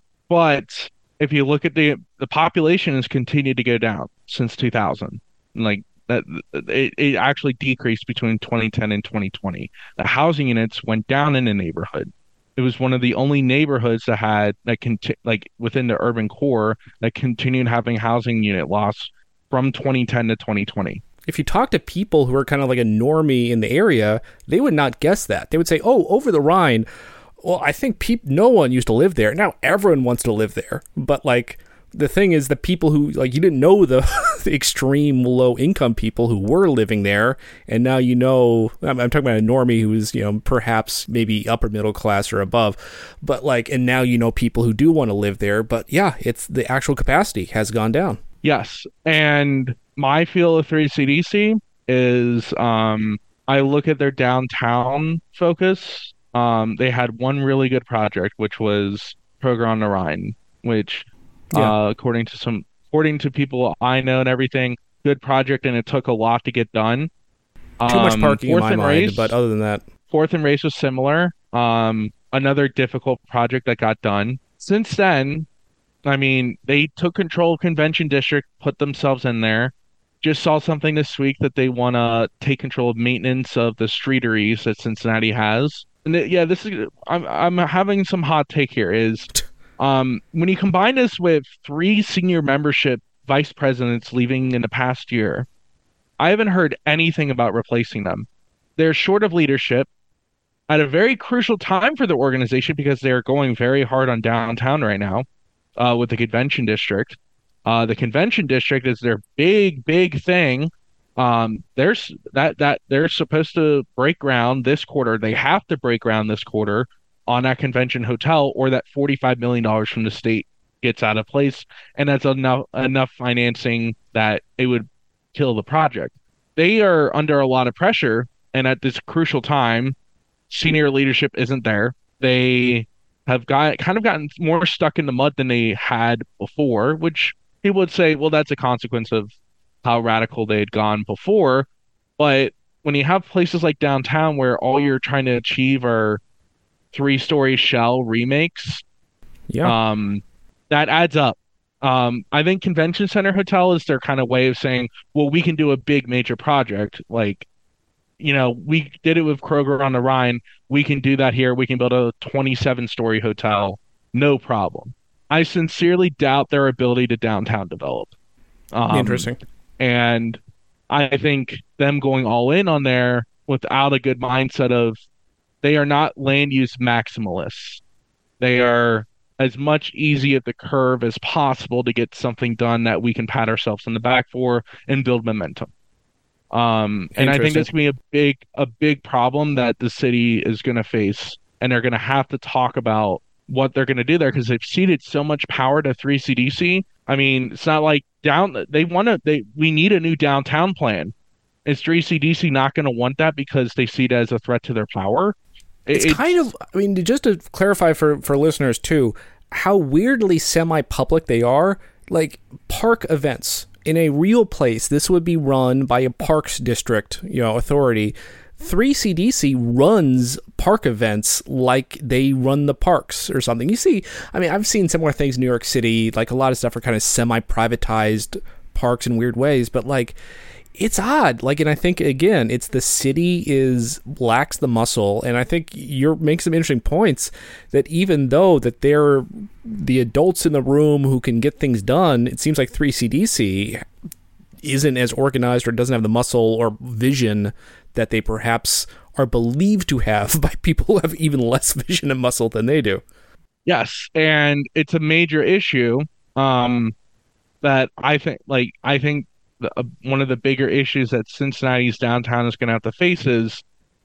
[SPEAKER 2] But if you look at the the population has continued to go down since two thousand, like. That it, it actually decreased between twenty ten and twenty twenty. The housing units went down in the neighborhood. It was one of the only neighborhoods that had that conti- like within the urban core that continued having housing unit loss from twenty ten to twenty twenty.
[SPEAKER 1] If you talk to people who are kind of like a normie in the area, they would not guess that. They would say, "Oh, Over the Rhine. Well, I think pe- no one used to live there. Now everyone wants to live there." But like. The thing is, the people who, like, you didn't know the, the extreme low-income people who were living there, and now you know, I'm, I'm talking about a normie who's, you know, perhaps maybe upper middle class or above, but, like, and now you know people who do want to live there, but, yeah, it's the actual capacity has gone down.
[SPEAKER 2] Yes, and my feel of three C D C is, um, I look at their downtown focus. Um, they had one really good project, which was Kroger on the Rhine, which... Yeah. Uh, according to some, according to people I know and everything, good project, and it took a lot to get done.
[SPEAKER 1] Too um, much parking in my mind, race, but other than that,
[SPEAKER 2] Fourth and Race was similar. Um, another difficult project that got done. Since then, I mean, they took control of Convention District, put themselves in there. Just saw something this week that they want to take control of maintenance of the streeteries that Cincinnati has. And th- yeah, this is I'm I'm having some hot take here. Is Um, when you combine this with three senior membership vice presidents leaving in the past year, I haven't heard anything about replacing them. They're short of leadership at a very crucial time for the organization because they're going very hard on downtown right now uh, with the convention district. Uh, the convention district is their big, big thing. Um, there's that that they're supposed to break ground this quarter. They have to break ground this quarter on that convention hotel, or that forty-five million dollars from the state gets out of place, and that's enough enough financing that it would kill the project. They are under a lot of pressure, and at this crucial time, senior leadership isn't there. They have got kind of gotten more stuck in the mud than they had before, which people would say, well, that's a consequence of how radical they had gone before. But when you have places like downtown where all you're trying to achieve are three-story shell remakes,
[SPEAKER 1] yeah,
[SPEAKER 2] um, that adds up. Um, I think Convention Center Hotel is their kind of way of saying, well, we can do a big major project. Like, you know, we did it with Kroger on the Rhine. We can do that here. We can build a twenty-seven-story hotel. No problem. I sincerely doubt their ability to downtown develop. Um,
[SPEAKER 1] Interesting.
[SPEAKER 2] And I think them going all in on there without a good mindset of, they are not land use maximalists. They are as much easy at the curve as possible to get something done that we can pat ourselves on the back for and build momentum. Um, and I think that's going to be a big, a big problem that the city is going to face, and they're going to have to talk about what they're going to do there because they've ceded so much power to three C D C I mean, it's not like down they want to they we need a new downtown plan. Is three C D C not going to want that because they see it as a threat to their power?
[SPEAKER 1] It's
[SPEAKER 2] It,
[SPEAKER 1] kind
[SPEAKER 2] it's
[SPEAKER 1] of, I mean, just to clarify for, for listeners too, how weirdly semi public they are. Like park events in a real place, this would be run by a parks district, you know, authority. three C D C runs park events like they run the parks or something. You see, I mean, I've seen similar things in New York City. Like a lot of stuff are kind of semi privatized parks in weird ways, but like, it's odd. Like, and I think again, it's the city is lacks the muscle, and I think you're making some interesting points that even though that they're the adults in the room who can get things done, it seems like three C D C isn't as organized or doesn't have the muscle or vision that they perhaps are believed to have by people who have even less vision and muscle than they do.
[SPEAKER 2] Yes, and it's a major issue. Um, that I think, like, I think the, uh, one of the bigger issues that Cincinnati's downtown is going to have to face is,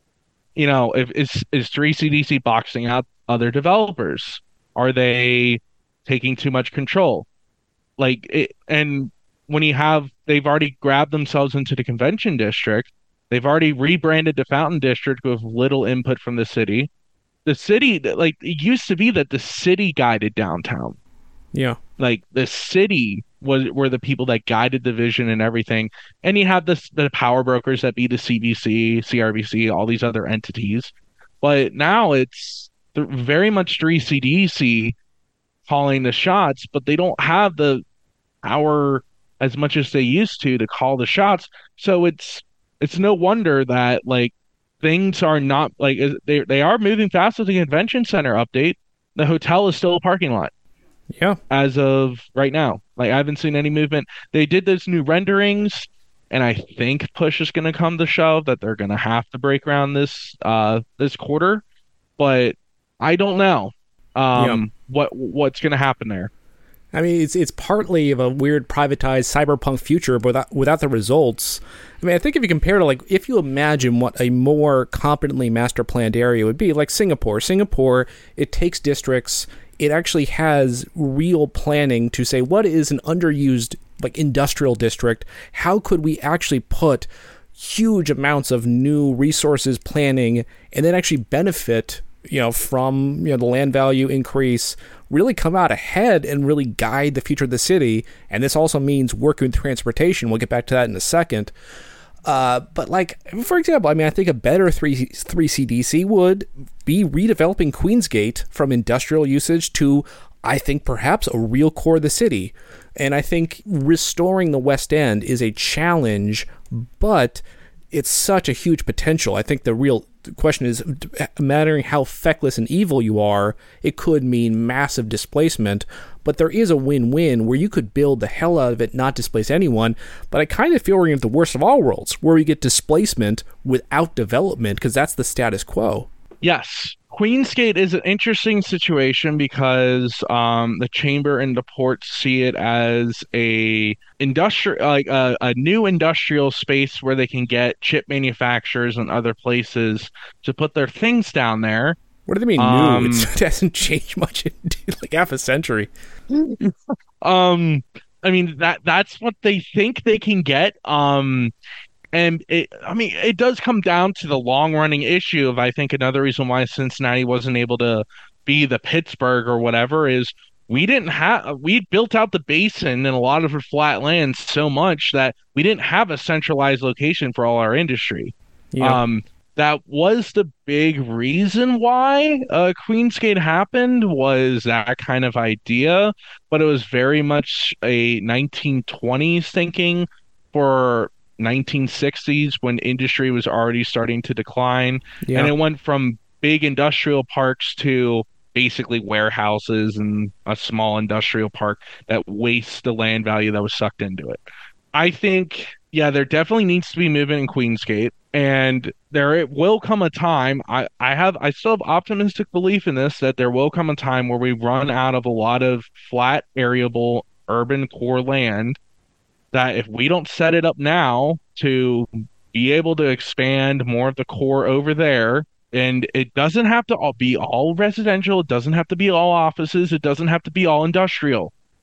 [SPEAKER 2] you know, if is is three C D C boxing out other developers? Are they taking too much control? Like, it, and when you have, they've already grabbed themselves into the convention district. They've already rebranded the Fountain District with little input from the city. The city, like, it used to be that the city guided downtown.
[SPEAKER 1] Yeah.
[SPEAKER 2] Like the city was were the people that guided the vision and everything. And you have this the power brokers that be the C B C, C R B C, all these other entities. But now it's th- very much three C D C calling the shots, but they don't have the power as much as they used to to call the shots. So it's it's no wonder that like things are not like they they are moving fast with the convention center update. The hotel is still a parking lot
[SPEAKER 1] Yeah.
[SPEAKER 2] as of right now. Like I haven't seen any movement. They did those new renderings, and I think push is going to come to shove that they're going to have to break ground this uh this quarter, but I don't know
[SPEAKER 1] Yeah.
[SPEAKER 2] um what what's going to happen there.
[SPEAKER 1] I mean, it's it's partly of a weird privatized cyberpunk future, but without, without the results. I mean, I think if you compare to, like, if you imagine what a more competently master planned area would be, like Singapore. Singapore, it takes districts, it actually has real planning to say, what is an underused, like, industrial district? How could we actually put huge amounts of new resources planning and then actually benefit, you know, from, you know, the land value increase, really come out ahead and really guide the future of the city. And this also means working with transportation. We'll get back to that in a second. Uh, but like, for example, I mean, I think a better three, three C D C would be redeveloping Queensgate from industrial usage to, I think, perhaps a real core of the city. And I think restoring the West End is a challenge, but it's such a huge potential. I think the real question is, mattering how feckless and evil you are, it could mean massive displacement, but there is a win-win where you could build the hell out of it, not displace anyone. But I kind of feel we're in the worst of all worlds, where we get displacement without development, because that's the status quo.
[SPEAKER 2] Yes. Queensgate is an interesting situation because um, the chamber and the port see it as a industrial, like a, a new industrial space where they can get chip manufacturers and other places to put their things down there.
[SPEAKER 1] What do they mean
[SPEAKER 2] Um,
[SPEAKER 1] new? It's, it hasn't changed much in like half a century.
[SPEAKER 2] um, I mean that that's what they think they can get. Um, And it, I mean, it does come down to the long running issue of, I think, another reason why Cincinnati wasn't able to be the Pittsburgh or whatever is we didn't have, we built out the basin and a lot of the flat lands so much that we didn't have a centralized location for all our industry.
[SPEAKER 1] Yeah.
[SPEAKER 2] Um, that was the big reason why uh, Queensgate happened, was that kind of idea, but it was very much a nineteen twenties thinking for nineteen sixties when industry was already starting to decline.
[SPEAKER 1] Yeah.
[SPEAKER 2] And it went from big industrial parks to basically warehouses and a small industrial park that wastes the land value that was sucked into it. I think, yeah, there definitely needs to be movement in Queensgate, and there will come a time. I, I have I still have optimistic belief in this, that there will come a time where we run out of a lot of flat, areable, urban core land, that if we don't set it up now to be able to expand more of the core over there, and it doesn't have to all be all residential, it doesn't have to be all offices, it doesn't have to be all industrial.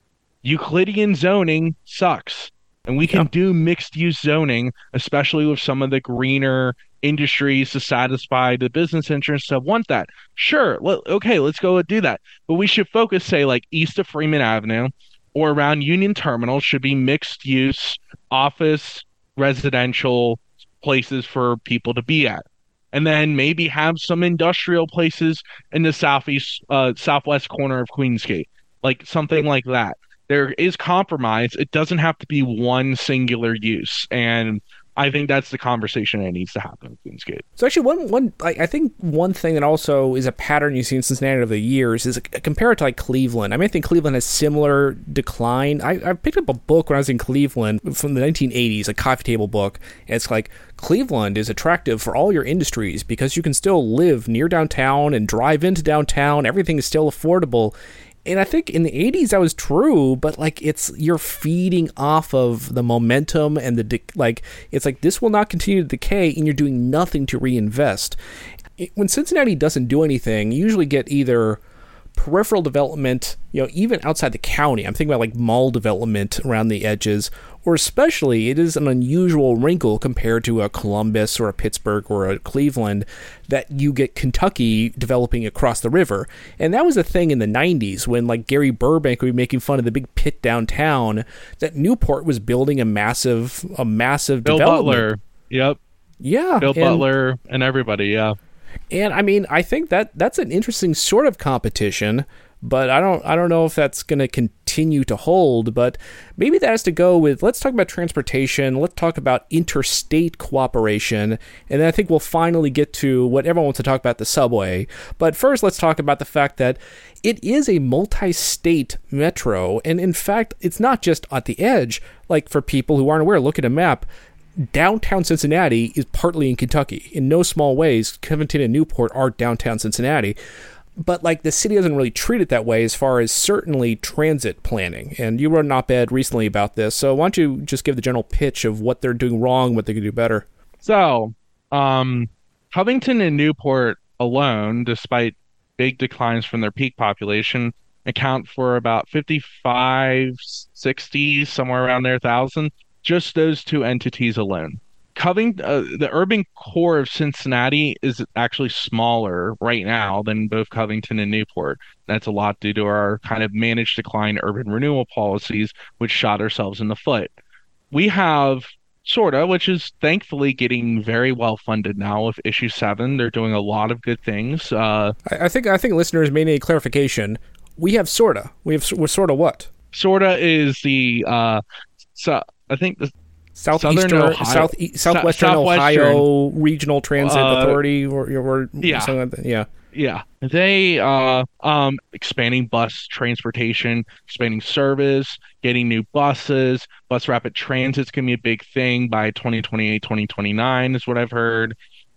[SPEAKER 2] Euclidean zoning sucks. And we can
[SPEAKER 1] Yeah.
[SPEAKER 2] do mixed use zoning, especially with some of the greener industries to satisfy the business interests that want that. Sure, let, okay, let's go and do that. But we should focus, say, like east of Freeman Avenue or around Union Terminal should be mixed use office, residential places for people to be at. And then maybe have some industrial places in the southeast, uh, southwest corner of Queensgate, like something like that. There is compromise. It doesn't have to be one singular use. And I think that's the conversation that needs to happen in Queensgate.
[SPEAKER 1] So actually, one one I I think one thing that also is a pattern you see in Cincinnati over the years is compared to like Cleveland. I mean, I think Cleveland has similar decline. I, I picked up a book when I was in Cleveland from the nineteen eighties, a coffee table book, and it's like Cleveland is attractive for all your industries because you can still live near downtown and drive into downtown. Everything is still affordable. And I think in the eighties that was true, but like it's you're feeding off of the momentum and the de- like it's like this will not continue to decay, and you're doing nothing to reinvest. It, when Cincinnati doesn't do anything, you usually get either peripheral development, you know, even outside the county. I'm thinking about like mall development around the edges, or especially it is an unusual wrinkle compared to a Columbus or a Pittsburgh or a Cleveland that you get Kentucky developing across the river. And that was a thing in the nineties when like Gary Burbank would be making fun of the big pit downtown, that Newport was building a massive, a massive
[SPEAKER 2] Bill
[SPEAKER 1] development.
[SPEAKER 2] Butler. Yep.
[SPEAKER 1] Yeah.
[SPEAKER 2] Bill
[SPEAKER 1] and,
[SPEAKER 2] Butler and everybody. Yeah.
[SPEAKER 1] And I mean, I think that that's an interesting sort of competition, but I don't I don't know if that's going to continue to hold, but maybe that has to go with, let's talk about transportation, let's talk about interstate cooperation, and then I think we'll finally get to what everyone wants to talk about, the subway. But first, let's talk about the fact that it is a multi-state metro, and in fact, it's not just at the edge. Like, for people who aren't aware, look at a map. Downtown Cincinnati is partly in Kentucky. In no small ways, Covington and Newport are downtown Cincinnati. But like the city doesn't really treat it that way as far as certainly transit planning. And you wrote an op-ed recently about this. So why don't you just give the general pitch of what they're doing wrong, what they could do better?
[SPEAKER 2] So, um, Covington and Newport alone, despite big declines from their peak population, account for about fifty-five, sixty, somewhere around there, thousand. Just those two entities alone. Covington, uh, the urban core of Cincinnati is actually smaller right now than both Covington and Newport. That's a lot due to our kind of managed decline urban renewal policies, which shot ourselves in the foot. We have SORTA, which is thankfully getting very well funded now with issue seven. They're doing a lot of good things. Uh,
[SPEAKER 1] I, I think I think listeners may need clarification. We have SORTA. We have we're SORTA what?
[SPEAKER 2] SORTA is the uh, so I think the
[SPEAKER 1] Southeastern,
[SPEAKER 2] Southern Ohio,
[SPEAKER 1] South, Southwestern,
[SPEAKER 2] Southwestern
[SPEAKER 1] Ohio Regional Transit
[SPEAKER 2] uh,
[SPEAKER 1] Authority, or, or
[SPEAKER 2] yeah.
[SPEAKER 1] something like that. Yeah.
[SPEAKER 2] Yeah, they uh um expanding bus transportation, expanding service, getting new buses. Bus rapid transit's gonna be a big thing by twenty twenty-eight, twenty twenty-nine is what I've heard.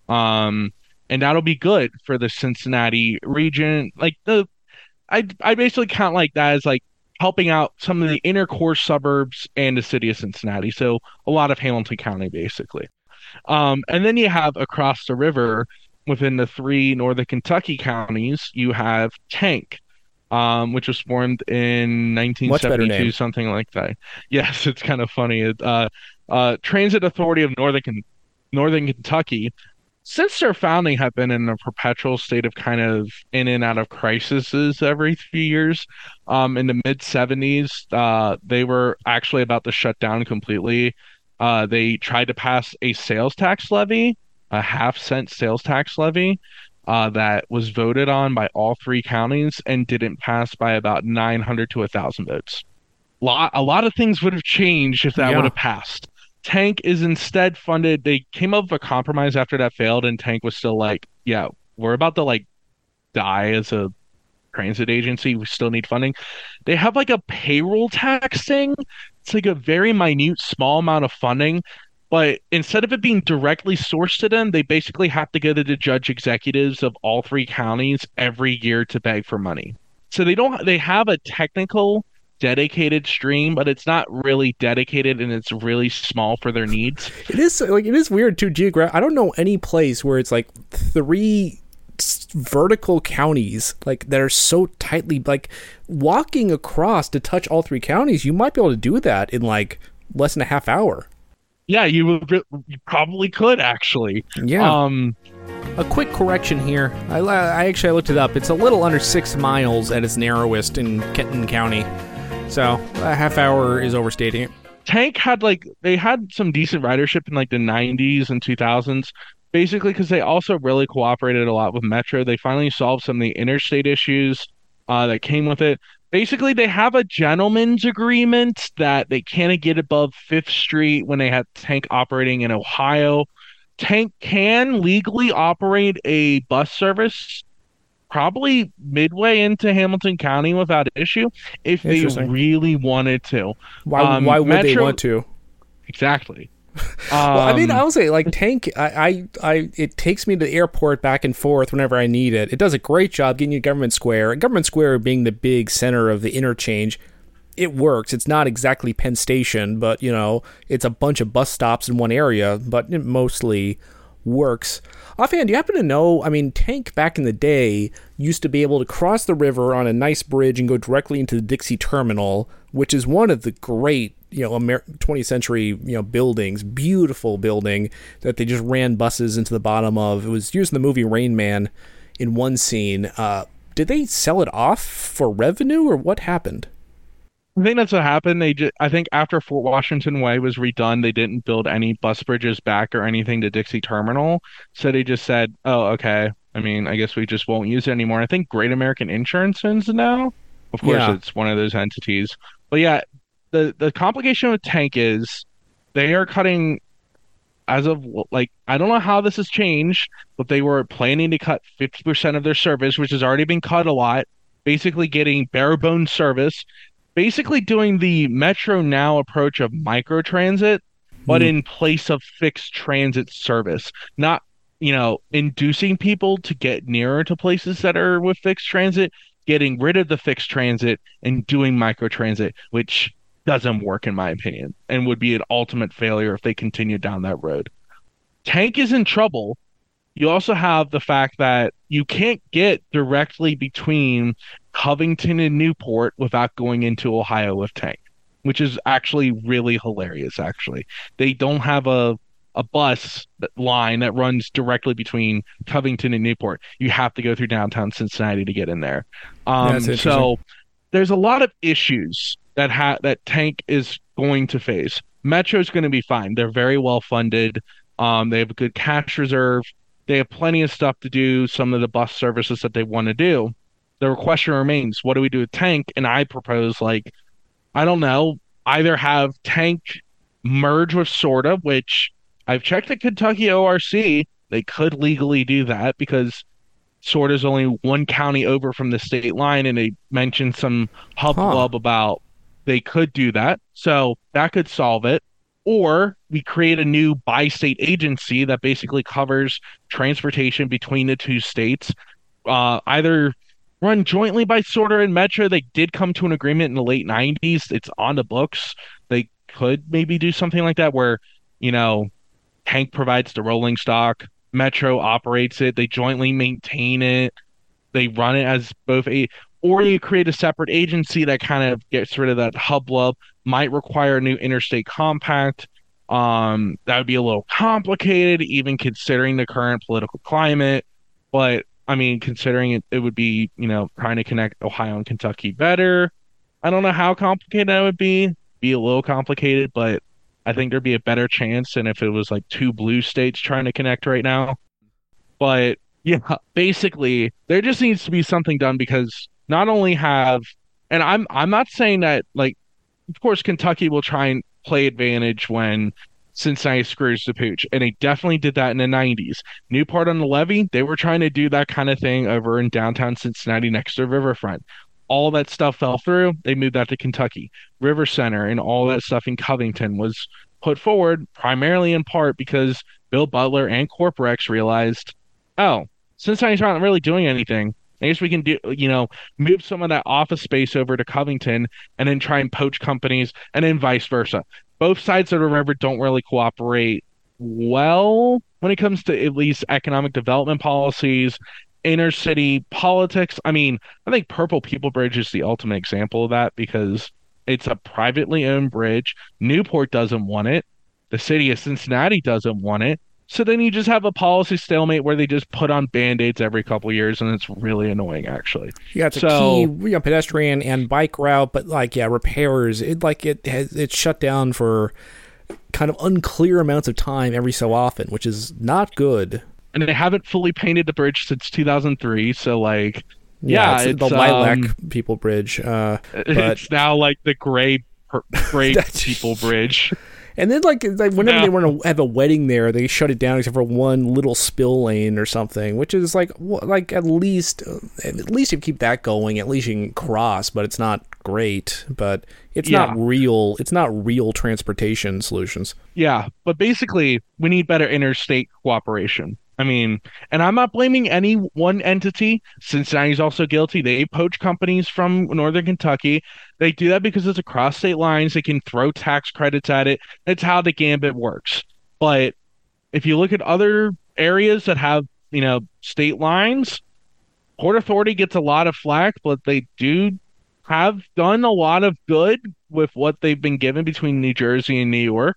[SPEAKER 2] Um, and that'll be good for the Cincinnati region. Like the, I I basically count like that as like helping out some of the inner core suburbs and the city of Cincinnati. So a lot of Hamilton County, basically. Um, and then you have across the river, within the three northern Kentucky counties, you have Tank, um, which was formed in nineteen seventy-two, something like that. Yes, it's kind of funny. It, uh, uh, Transit Authority of Northern Northern Kentucky, since their founding, have been in a perpetual state of kind of in and out of crises every few years. Um, in the mid seventies, uh, they were actually about to shut down completely. Uh, they tried to pass a sales tax levy, a half cent sales tax levy, uh, that was voted on by all three counties and didn't pass by about nine hundred to one thousand votes. Lot, a lot of things would have changed if that
[SPEAKER 1] Yeah.
[SPEAKER 2] would have passed. Tank is instead funded. They came up with a compromise after that failed, and Tank was still like, yeah, we're about to like die as a transit agency. We still need funding. They have like a payroll tax thing. It's like a very minute, small amount of funding. But instead of it being directly sourced to them, they basically have to go to the judge executives of all three counties every year to beg for money. So they don't, they have a technical dedicated stream, but it's not really dedicated and it's really small for their needs.
[SPEAKER 1] It is like it is weird too. Geographic. I don't know any place where it's like three vertical counties like that are so tightly like walking across to touch all three counties. You might be able to do that in like less than a half hour.
[SPEAKER 2] Yeah, you would. You probably could actually.
[SPEAKER 1] Yeah.
[SPEAKER 2] Um,
[SPEAKER 1] a quick correction here. I, I actually I looked it up. It's a little under six miles at its narrowest in Kenton County. So a half hour is overstating it.
[SPEAKER 2] Tank had like they had some decent ridership in like the nineties and two thousands, basically because they also really cooperated a lot with Metro. They finally solved some of the interstate issues uh, that came with it. Basically, they have a gentleman's agreement that they can't get above Fifth Street when they have Tank operating in Ohio. Tank can legally operate a bus service probably midway into Hamilton County without issue if they really wanted to.
[SPEAKER 1] Why,
[SPEAKER 2] um,
[SPEAKER 1] why would
[SPEAKER 2] Metro,
[SPEAKER 1] they want to?
[SPEAKER 2] Exactly.
[SPEAKER 1] Well, I mean,
[SPEAKER 2] Um,
[SPEAKER 1] I'll say like Tank. I, I, I, it takes me to the airport back and forth whenever I need it. It does a great job getting you to Government Square. Government Square being the big center of the interchange, it works. It's not exactly Penn Station, but you know, it's a bunch of bus stops in one area. But it mostly works. Offhand, do you happen to know? I mean, Tank back in the day used to be able to cross the river on a nice bridge and go directly into the Dixie Terminal, which is one of the great, you know, Amer- twentieth century, you know, buildings, beautiful building that they just ran buses into the bottom of. It was used in the movie Rain Man in one scene. Uh, did they sell it off for revenue or what happened?
[SPEAKER 2] I think that's what happened. They just, I think after Fort Washington Way was redone, they didn't build any bus bridges back or anything to Dixie Terminal. So they just said, oh, okay. I mean, I guess we just won't use it anymore. I think Great American Insurance owns it now. Of course,
[SPEAKER 1] Yeah.
[SPEAKER 2] It's one of those entities. But yeah, the, the complication with Tank is they are cutting, as of like, I don't know how this has changed, but they were planning to cut fifty percent of their service, which has already been cut a lot, basically getting bare bones service. Basically doing the Metro Now approach of microtransit, but
[SPEAKER 1] Mm.
[SPEAKER 2] in place of fixed transit service. Not, you know, inducing people to get nearer to places that are with fixed transit, getting rid of the fixed transit and doing microtransit, which doesn't work in my opinion, and would be an ultimate failure if they continue down that road. Tank is in trouble. You also have the fact that you can't get directly between Covington and Newport without going into Ohio with Tank, which is actually really hilarious, actually. They don't have a a bus that, line that runs directly between Covington and Newport. You have to go through downtown Cincinnati to get in there. Um,
[SPEAKER 1] That's interesting.
[SPEAKER 2] so there's a lot of issues that ha- that Tank is going to face. Metro's going to be fine. They're very well funded. Um, they have a good cash reserve. They have plenty of stuff to do, some of the bus services that they want to do. The question remains, what do we do with Tank? And I propose, like, I don't know, either have Tank merge with Sorta, which I've checked the Kentucky O R C. They could legally do that because Sorta is only one county over from the state line, and they mentioned some hubbub
[SPEAKER 1] Huh.
[SPEAKER 2] about they could do that. So that could solve it. Or we create a new bi-state agency that basically covers transportation between the two states, uh, either run jointly by Sorter and Metro. They did come to an agreement in the late nineties. It's on the books. They could maybe do something like that where, you know, Tank provides the rolling stock, Metro operates it, they jointly maintain it, they run it as both a, or you create a separate agency that kind of gets rid of that hubbub, might require a new interstate compact. Um, that would be a little complicated, even considering the current political climate. But I mean, considering it, it would be, you know, trying to connect Ohio and Kentucky better. I don't know how complicated that would be. Be a little complicated, but I think there'd be a better chance than if it was like two blue states trying to connect right now. But yeah, basically, there just needs to be something done because not only have, and I'm I'm not saying that like, of course, Kentucky will try and play advantage when Cincinnati screws the pooch, and they definitely did that in the nineties. Newport on the Levee, they were trying to do that kind of thing over in downtown Cincinnati next to Riverfront. All that stuff fell through. They moved that to Kentucky. River Center and all that stuff in Covington was put forward primarily in part because Bill Butler and Corporex realized, oh, Cincinnati's not really doing anything. I guess we can do, you know, move some of that office space over to Covington and then try and poach companies and then vice versa. Both sides of the river don't really cooperate well when it comes to at least economic development policies inner city politics. I mean, I think Purple People Bridge is the ultimate example of that because it's a privately owned bridge. Newport doesn't want it. The city of Cincinnati doesn't want it. So then you just have a policy stalemate where they just put on band-aids every couple of years, and it's really annoying, actually.
[SPEAKER 1] Yeah, it's
[SPEAKER 2] so,
[SPEAKER 1] a key, you know, pedestrian and bike route, but like, yeah, repairs. It like it has it's shut down for kind of unclear amounts of time every so often, which is not good.
[SPEAKER 2] And they haven't fully painted the bridge since two thousand three, so like, yeah,
[SPEAKER 1] yeah it's,
[SPEAKER 2] it's
[SPEAKER 1] the Lilac
[SPEAKER 2] um,
[SPEAKER 1] People Bridge. Uh, but
[SPEAKER 2] it's now like the gray gray People Bridge.
[SPEAKER 1] And then, like, like whenever
[SPEAKER 2] Yeah.
[SPEAKER 1] they want to have a wedding there, they shut it down except for one little spill lane or something, which is like, wh- like at least, uh, at least if you keep that going, at least you can cross. But it's not great. But it's
[SPEAKER 2] Yeah.
[SPEAKER 1] not real. It's not real transportation solutions.
[SPEAKER 2] Yeah, but basically, we need better interstate cooperation. I mean, and I'm not blaming any one entity. Cincinnati's also guilty. They poach companies from Northern Kentucky. They do that because it's across state lines. They can throw tax credits at it. That's how the gambit works. But if you look at other areas that have, you know, state lines, Port Authority gets a lot of flack, but they do have done a lot of good with what they've been given between New Jersey and New York.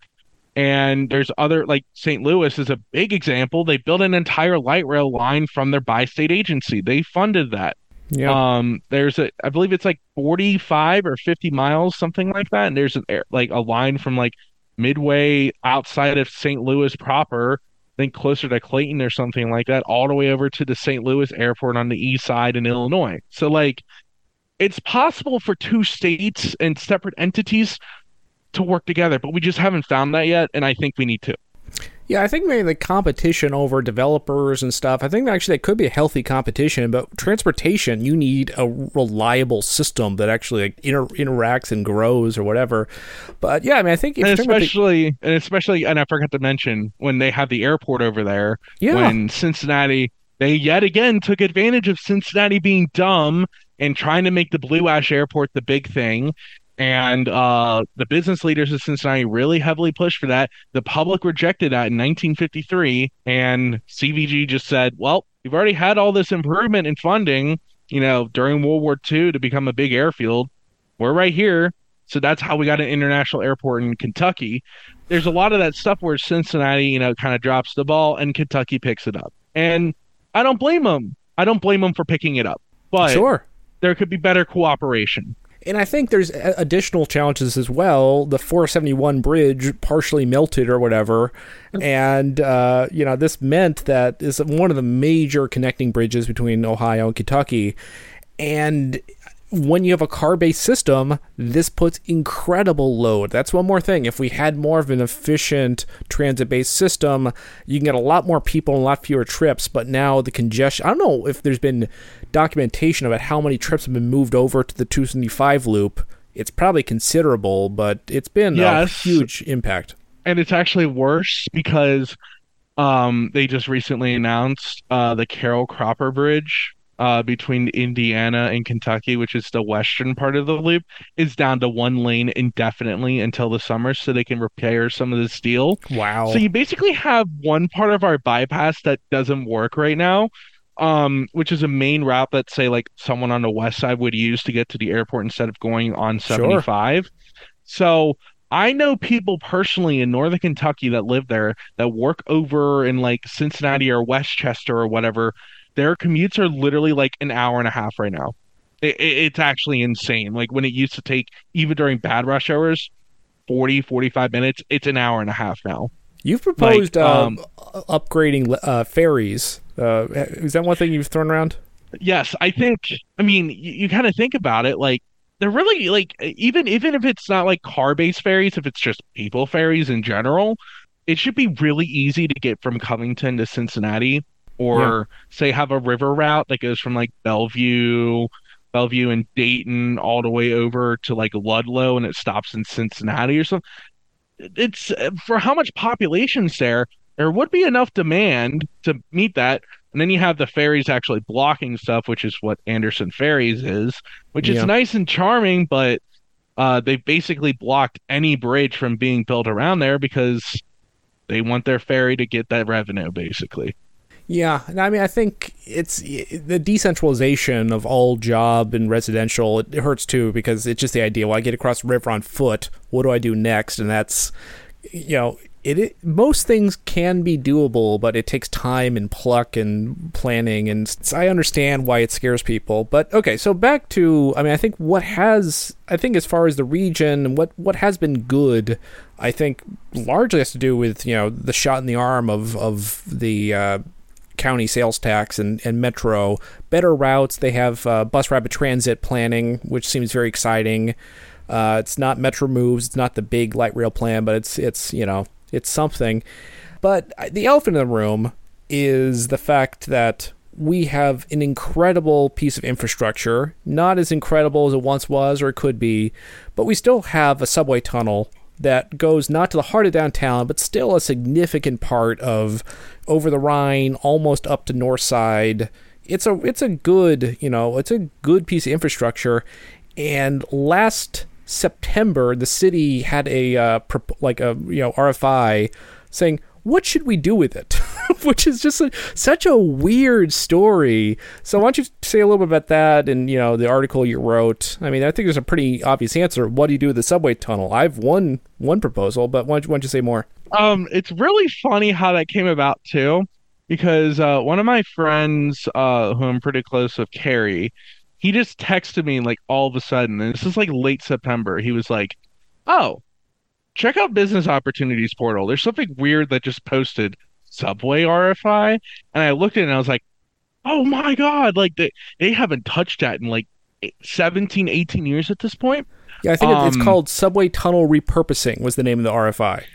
[SPEAKER 2] And there's other, like Saint Louis is a big example. They built an entire light rail line from their bi-state agency. They funded that.
[SPEAKER 1] Yeah.
[SPEAKER 2] Um, there's a, I believe it's like forty-five or fifty miles, something like that. And there's an air, like a line from like midway outside of Saint Louis proper, I think closer to Clayton or something like that, all the way over to the Saint Louis airport on the east side in Illinois. So like, it's possible for two states and separate entities to work together, but we just haven't found that yet, and I think we need to.
[SPEAKER 1] Yeah, I think maybe the competition over developers and stuff, I think actually that could be a healthy competition, but transportation, you need a reliable system that actually like inter- interacts and grows or whatever. But yeah, I mean, I think... If
[SPEAKER 2] And
[SPEAKER 1] you're talking about the-
[SPEAKER 2] especially, and especially, and I forgot to mention, when they have the airport over there,
[SPEAKER 1] Yeah.
[SPEAKER 2] when Cincinnati, they yet again took advantage of Cincinnati being dumb and trying to make the Blue Ash Airport the big thing. And uh, the business leaders of Cincinnati really heavily pushed for that. The public rejected that in nineteen fifty-three, and C V G just said, well, you've already had all this improvement in funding, you know, during World War Two to become a big airfield. We're right here. So that's how we got an international airport in Kentucky. There's a lot of that stuff where Cincinnati, you know, kind of drops the ball and Kentucky picks it up. And I don't blame them. I don't blame them for picking it up. But
[SPEAKER 1] Sure.
[SPEAKER 2] there could be better cooperation.
[SPEAKER 1] And I think there's additional challenges as well. The four seventy-one bridge partially melted or whatever. And, uh, you know, this meant that is one of the major connecting bridges between Ohio and Kentucky. And when you have a car-based system, this puts incredible load. That's one more thing. If we had more of an efficient transit-based system, you can get a lot more people and a lot fewer trips. But now the congestion, I don't know if there's been documentation about how many trips have been moved over to the two seventy-five loop. It's probably considerable, but it's been
[SPEAKER 2] Yes.
[SPEAKER 1] a huge impact.
[SPEAKER 2] And it's actually worse because um, they just recently announced uh, the Carroll Cropper Bridge uh, between Indiana and Kentucky, which is the western part of the loop, is down to one lane indefinitely until the summer so they can repair some of the steel.
[SPEAKER 1] Wow.
[SPEAKER 2] So you basically have one part of our bypass that doesn't work right now, um, which is a main route that, say, like someone on the west side would use to get to the airport instead of going on seventy-five. So I know people personally in Northern Kentucky that live there that work over in like Cincinnati or Westchester or whatever. Their commutes are literally like an hour and a half right now. It, it, it's actually insane. Like when it used to take, even during bad rush hours, forty, forty-five minutes, it's an hour and a half now.
[SPEAKER 1] You've proposed
[SPEAKER 2] Like,
[SPEAKER 1] uh,
[SPEAKER 2] um,
[SPEAKER 1] upgrading uh, ferries. Uh, is that one thing you've thrown around?
[SPEAKER 2] Yes, I think, I mean, you, you kind of think about it, like, they're really, like, even even if it's not like car-based ferries, if it's just people ferries in general, it should be really easy to get from Covington to Cincinnati, or say have a river route that goes from like Bellevue, Bellevue and Dayton all the way over to like Ludlow, and it stops in Cincinnati or something. It's for how much population's there, there would be enough demand to meet that. And then you have the ferries actually blocking stuff, which is what Anderson Ferries is, which
[SPEAKER 1] Yeah.
[SPEAKER 2] is nice and charming, but uh, they basically blocked any bridge from being built around there because they want their ferry to get that revenue, basically.
[SPEAKER 1] Yeah, and I mean, I think it's the decentralization of all job and residential. It, it hurts too because it's just the idea. Well, I get across the river on foot. What do I do next? And that's, you know, it, it. Most things can be doable, but it takes time and pluck and planning. And I understand why it scares people. But okay, so back to, I mean, I think what has, I think as far as the region and what what has been good, I think largely has to do with, you know, the shot in the arm of of the. Uh, county sales tax and, and metro, better routes. They have uh, bus rapid transit planning, which seems very exciting. Uh, it's not Metro Moves, it's not the big light rail plan, but it's it's you know it's something. But the elephant in the room is the fact that we have an incredible piece of infrastructure, not as incredible as it once was or it could be, but we still have a subway tunnel that goes not to the heart of downtown, but still a significant part of over the Rhine, almost up to North Side. It's a it's a good, you know, it's a good piece of infrastructure. And last September, the city had a uh, like a you know R F I saying, what should we do with it? Which is just a, such a weird story. So why don't you say a little bit about that and, you know, the article you wrote? I mean, I think there's a pretty obvious answer. What do you do with the subway tunnel? I've one one proposal, but why don't you, why don't you say more?
[SPEAKER 2] Um, it's really funny how that came about too, because uh, one of my friends, uh, who I'm pretty close with, Carrie, he just texted me like all of a sudden, and this is like late September. He was like, "Oh, check out Business Opportunities Portal. There's something weird that just posted Subway R F I." And I looked at it and I was like, oh my God, like they, they haven't touched that in like seventeen, eighteen years at this point.
[SPEAKER 1] Yeah, I think
[SPEAKER 2] um,
[SPEAKER 1] it's called Subway Tunnel Repurposing was the name of the R F I.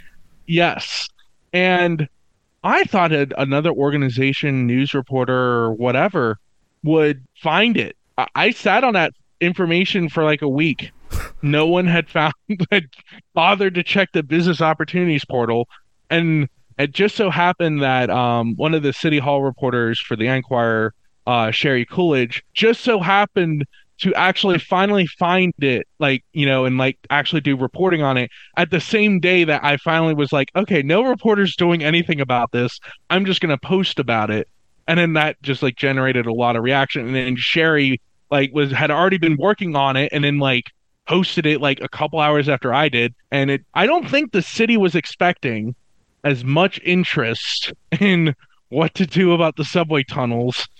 [SPEAKER 2] Yes. And I thought a, another organization, news reporter or whatever, would find it. I, I sat on that information for like a week. No one had found had bothered to check the Business Opportunities Portal, and it just so happened that um, one of the City Hall reporters for the Enquirer, uh, Sherry Coolidge, just so happened to actually finally find it, like, you know, and like actually do reporting on it at the same day that I finally was like, okay, no reporter's doing anything about this. I'm just going to post about it. And then that just like generated a lot of reaction. And then Sherry like was had already been working on it and then like posted it like a couple hours after I did. And it I don't think the city was expecting as much interest in what to do about the subway tunnels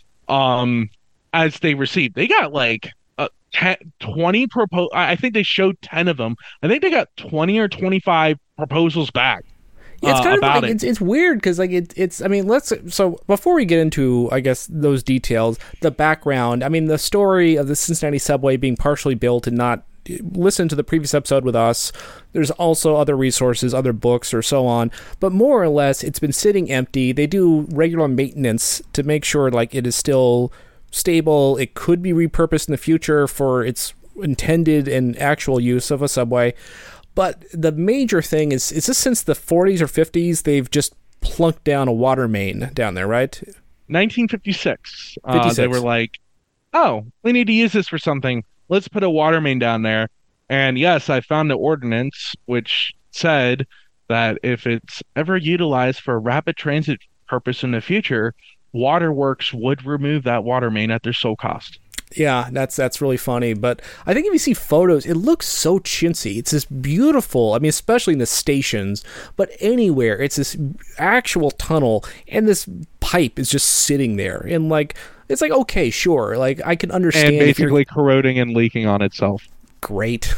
[SPEAKER 2] um as they received. They got like uh, ten, twenty propos I think they showed ten of them. I think they got twenty or twenty-five proposals back.
[SPEAKER 1] Yeah, it's
[SPEAKER 2] uh,
[SPEAKER 1] kind of
[SPEAKER 2] about
[SPEAKER 1] like
[SPEAKER 2] it.
[SPEAKER 1] it's it's weird because like it, it's I mean let's so before we get into I guess those details, the background. I mean the story of the Cincinnati subway being partially built and not. Listen to the previous episode with us. There's also other resources, other books or so on, but more or less it's been sitting empty. They do regular maintenance to make sure like it is still stable. It could be repurposed in the future for its intended and actual use of a subway. But the major thing is, is this since the forties or fifties, they've just plunked down a water main down there, right?
[SPEAKER 2] nineteen fifty-six. Uh, they were like, oh, we need to use this for something. Let's put a water main down there. And yes, I found the ordinance which said that if it's ever utilized for a rapid transit purpose in the future, Waterworks would remove that water main at their sole cost.
[SPEAKER 1] Yeah, that's that's really funny. But I think if you see photos, it looks so chintzy. It's this beautiful, I mean, especially in the stations, but anywhere, it's this actual tunnel, and this pipe is just sitting there. And, like, it's like, okay, sure. Like, I can understand.
[SPEAKER 2] And basically corroding and leaking on itself.
[SPEAKER 1] Great.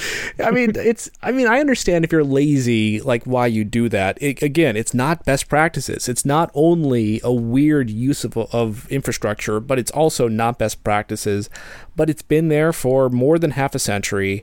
[SPEAKER 1] I mean, it's, I mean, I understand if you're lazy, like why you do that. It, again, it's not best practices. It's not only a weird use of, of infrastructure, but it's also not best practices, but it's been there for more than half a century.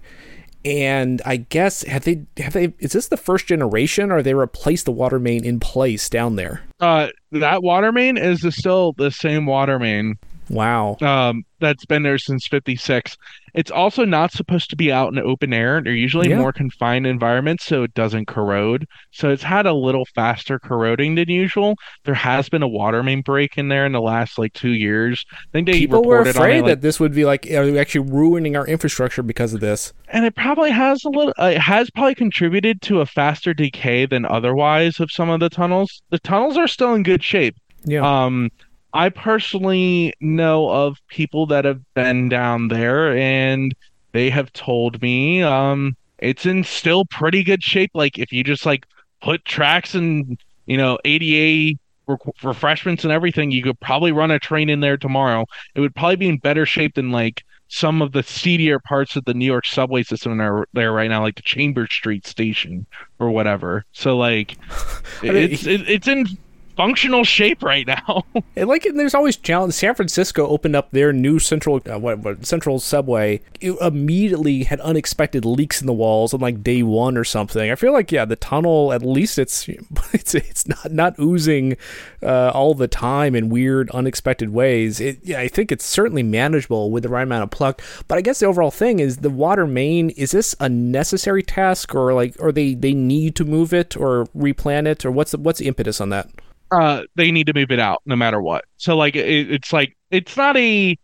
[SPEAKER 1] And I guess, have they, have they, is this the first generation or they replaced the water main in place down there?
[SPEAKER 2] Uh, that water main is still the same water main.
[SPEAKER 1] Wow.
[SPEAKER 2] Um, that's been there since fifty-six. It's also not supposed to be out in the open air. They're usually yeah. more confined environments, so it doesn't corrode. So it's had a little faster corroding than usual. There has been a water main break in there in the last like two years. I think they
[SPEAKER 1] people were
[SPEAKER 2] reported
[SPEAKER 1] afraid
[SPEAKER 2] on it, like,
[SPEAKER 1] that this would be like are actually ruining our infrastructure because of this.
[SPEAKER 2] And it probably has a little. Uh, it has probably contributed to a faster decay than otherwise of some of the tunnels. The tunnels are still in good shape.
[SPEAKER 1] Yeah.
[SPEAKER 2] Um, I personally know of people that have been down there and they have told me um it's in still pretty good shape. Like if you just like put tracks and you know A D A re refreshments and everything, you could probably run a train in there tomorrow. It would probably be in better shape than like some of the seedier parts of the New York subway system are there right now, like the Chambers Street station or whatever. So like
[SPEAKER 1] I mean,
[SPEAKER 2] it's it, it's in functional shape right now.
[SPEAKER 1] And like, and there's always challenge. San Francisco opened up their new central, uh, what, what, central subway. It immediately had unexpected leaks in the walls on like day one or something. I feel like, yeah, the tunnel, at least it's it's it's not not oozing uh, all the time in weird, unexpected ways. It, yeah, I think it's certainly manageable with the right amount of pluck. But I guess the overall thing is the water main. Is this a necessary task, or like, or they they need to move it or replan it, or what's the, what's the impetus on that?
[SPEAKER 2] uh they need to move it out no matter what. So like it, it's like it's not a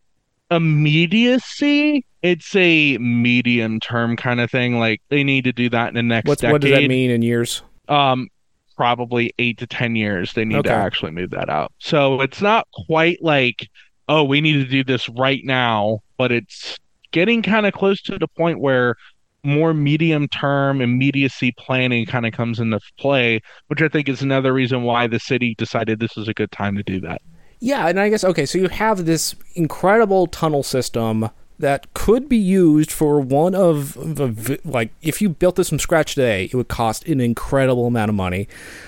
[SPEAKER 2] immediacy, it's a medium term kind of thing. Like they need to do that in the next
[SPEAKER 1] What's
[SPEAKER 2] decade.
[SPEAKER 1] what does that mean in years?
[SPEAKER 2] Um probably eight to ten years they need to
[SPEAKER 1] Okay.
[SPEAKER 2] actually move that out. So it's not quite like, oh, we need to do this right now, but it's getting kind of close to the point where more medium term immediacy planning kind of comes into play, which I think is another reason why the city decided this is a good time to do that.
[SPEAKER 1] Yeah, and I guess, okay, so you have this incredible tunnel system that could be used for one of the, like, if you built this from scratch today, it would cost an incredible amount of money.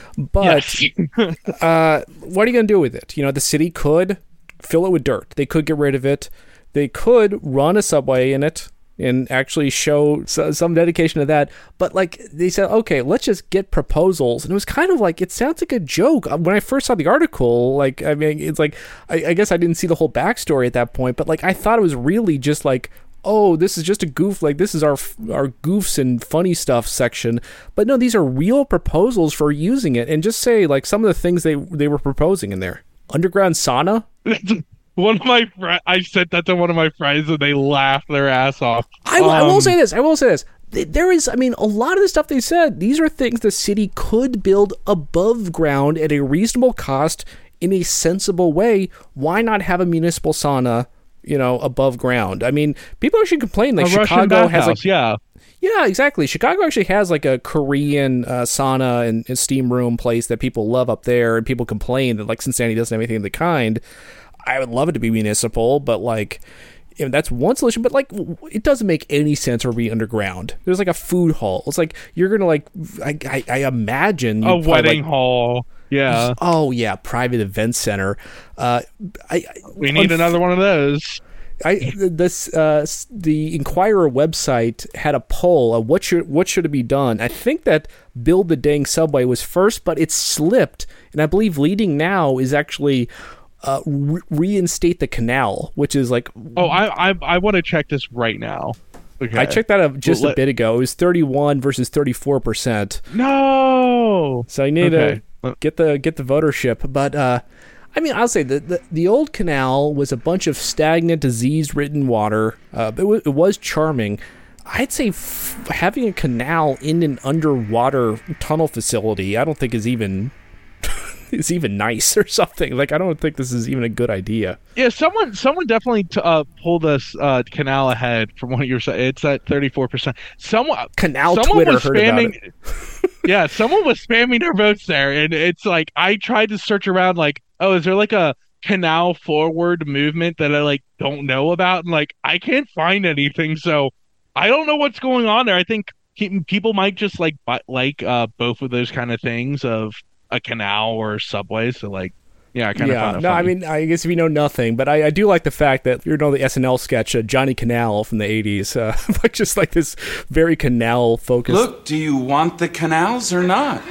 [SPEAKER 1] But
[SPEAKER 2] Yes.
[SPEAKER 1] uh, what are you going to do with it? You know, the city could fill it with dirt. They could get rid of it. They could run a subway in it and actually show some dedication to that. But like they said, okay, let's just get proposals. And it was kind of like, it sounds like a joke. When I first saw the article, like, I mean, it's like, I, I guess I didn't see the whole backstory at that point, but like, I thought it was really just like, oh, this is just a goof. Like, this is our our goofs and funny stuff section. But no, these are real proposals for using it. And just say like some of the things they, they were proposing in there. Underground sauna.
[SPEAKER 2] One of my friends, I said that to one of my friends and they laughed their ass off.
[SPEAKER 1] I, I will
[SPEAKER 2] Um,
[SPEAKER 1] say this. I will say this. There is, I mean, a lot of the stuff they said, these are things the city could build above ground at a reasonable cost in a sensible way. Why not have a municipal sauna, you know, above ground? I mean, people actually complain like
[SPEAKER 2] a Russian
[SPEAKER 1] Chicago has like,
[SPEAKER 2] bathhouse, yeah.
[SPEAKER 1] yeah, exactly. Chicago actually has like a Korean uh, sauna and, and steam room place that people love up there, and people complain that like Cincinnati doesn't have anything of the kind. I would love it to be municipal, but like, you know, that's one solution. But like, it doesn't make any sense for it to be underground. There's like a food hall. It's like you're gonna like, I, I, I imagine
[SPEAKER 2] A
[SPEAKER 1] you'd probably,
[SPEAKER 2] wedding
[SPEAKER 1] like,
[SPEAKER 2] hall, yeah.
[SPEAKER 1] oh yeah, private event center. Uh, I, I
[SPEAKER 2] We need
[SPEAKER 1] unf-
[SPEAKER 2] another one of those.
[SPEAKER 1] I this uh, the Inquirer website had a poll of what should what should it be done. I think that build the dang subway was first, but it slipped, and I believe leading now is actually uh, re- reinstate the canal, which is like,
[SPEAKER 2] Oh, I I, I want to check this right now. Okay.
[SPEAKER 1] I checked that out just
[SPEAKER 2] Well,
[SPEAKER 1] a
[SPEAKER 2] let-
[SPEAKER 1] bit ago. It was thirty-one versus thirty-four percent.
[SPEAKER 2] No.
[SPEAKER 1] So you need
[SPEAKER 2] Okay.
[SPEAKER 1] to get the get the votership. But uh, I mean, I'll say that the, the old canal was a bunch of stagnant, disease-ridden water. Uh, but it, w- it was charming. I'd say f- having a canal in an underwater tunnel facility, I don't think is even is even nice or something. Like, I don't think this is even a good idea.
[SPEAKER 2] Yeah, someone someone definitely t- uh, pulled us uh, canal ahead from what you were saying. It's at thirty-four percent. Someone
[SPEAKER 1] Canal
[SPEAKER 2] someone
[SPEAKER 1] Twitter
[SPEAKER 2] was
[SPEAKER 1] heard about
[SPEAKER 2] spamming.
[SPEAKER 1] it.
[SPEAKER 2] Yeah, someone was spamming their votes there, and it's like I tried to search around, like, oh, is there like a canal forward movement that I like don't know about? And like I can't find anything, so I don't know what's going on there. I think pe- people might just like bu- like uh, both of those kind of things of a canal or subway. So like, yeah, I kind of
[SPEAKER 1] Yeah,
[SPEAKER 2] found it
[SPEAKER 1] no, I
[SPEAKER 2] funny.
[SPEAKER 1] mean, I guess if you know nothing, but I, I do like the fact that you know the S N L sketch uh, Johnny Canal from the eighties, uh, like just like this very canal focused.
[SPEAKER 3] Look, do you want the canals or not?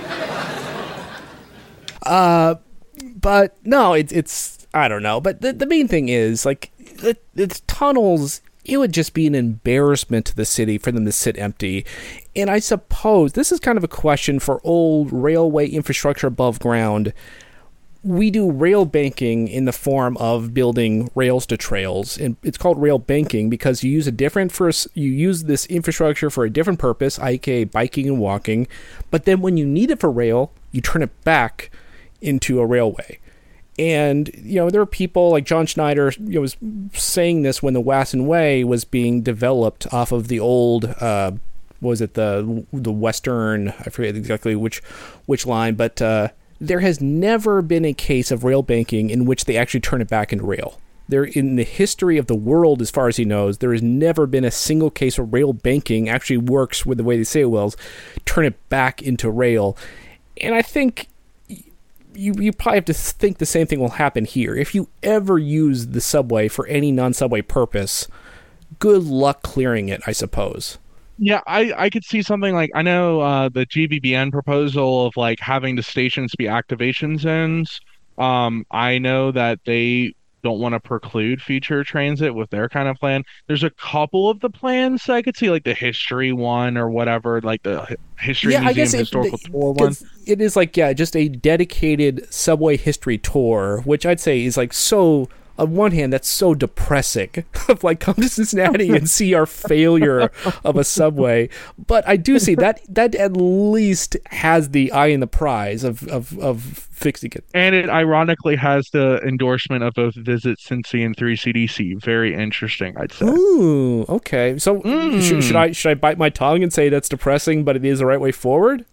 [SPEAKER 1] But no, it's it's I don't know. But the the main thing is like the, the tunnels. It would just be an embarrassment to the city for them to sit empty. And I suppose this is kind of a question for old railway infrastructure above ground. We do rail banking in the form of building rails to trails, and it's called rail banking because you use a different first you use this infrastructure for a different purpose, aka biking and walking, but then when you need it for rail, you turn it back into a railway. And, you know, there are people like John Schneider, you know, was saying this when the Wasson Way was being developed off of the old, uh, what was it, the the Western, I forget exactly which which line, but uh, there has never been a case of rail banking in which they actually turn it back into rail. There, in the history of the world, as far as he knows, there has never been a single case where rail banking actually works with the way they say it will, turn it back into rail. And I think You, you probably have to think the same thing will happen here. If you ever use the subway for any non-subway purpose, good luck clearing it, I suppose.
[SPEAKER 2] Yeah, I, I could see something like, I know uh, the G B B N proposal of like having the stations be activation zones. Um, I know that they don't want to preclude future transit with their kind of plan. There's a couple of the plans I could see, like the history one or whatever, like the hi- history
[SPEAKER 1] Yeah, I
[SPEAKER 2] museum
[SPEAKER 1] guess it,
[SPEAKER 2] historical
[SPEAKER 1] the,
[SPEAKER 2] tour one.
[SPEAKER 1] it is like, yeah, just a dedicated subway history tour, which I'd say is like so, on one hand, that's so depressing of like, come to Cincinnati and see our failure of a subway. But I do see that that at least has the eye in the prize of, of, of fixing it.
[SPEAKER 2] And it ironically has the endorsement of both Visit Cincy and three C D C. Very interesting, I'd say.
[SPEAKER 1] Ooh, okay. So
[SPEAKER 2] Mm.
[SPEAKER 1] should, should I should I bite my tongue and say that's depressing, but it is the right way forward?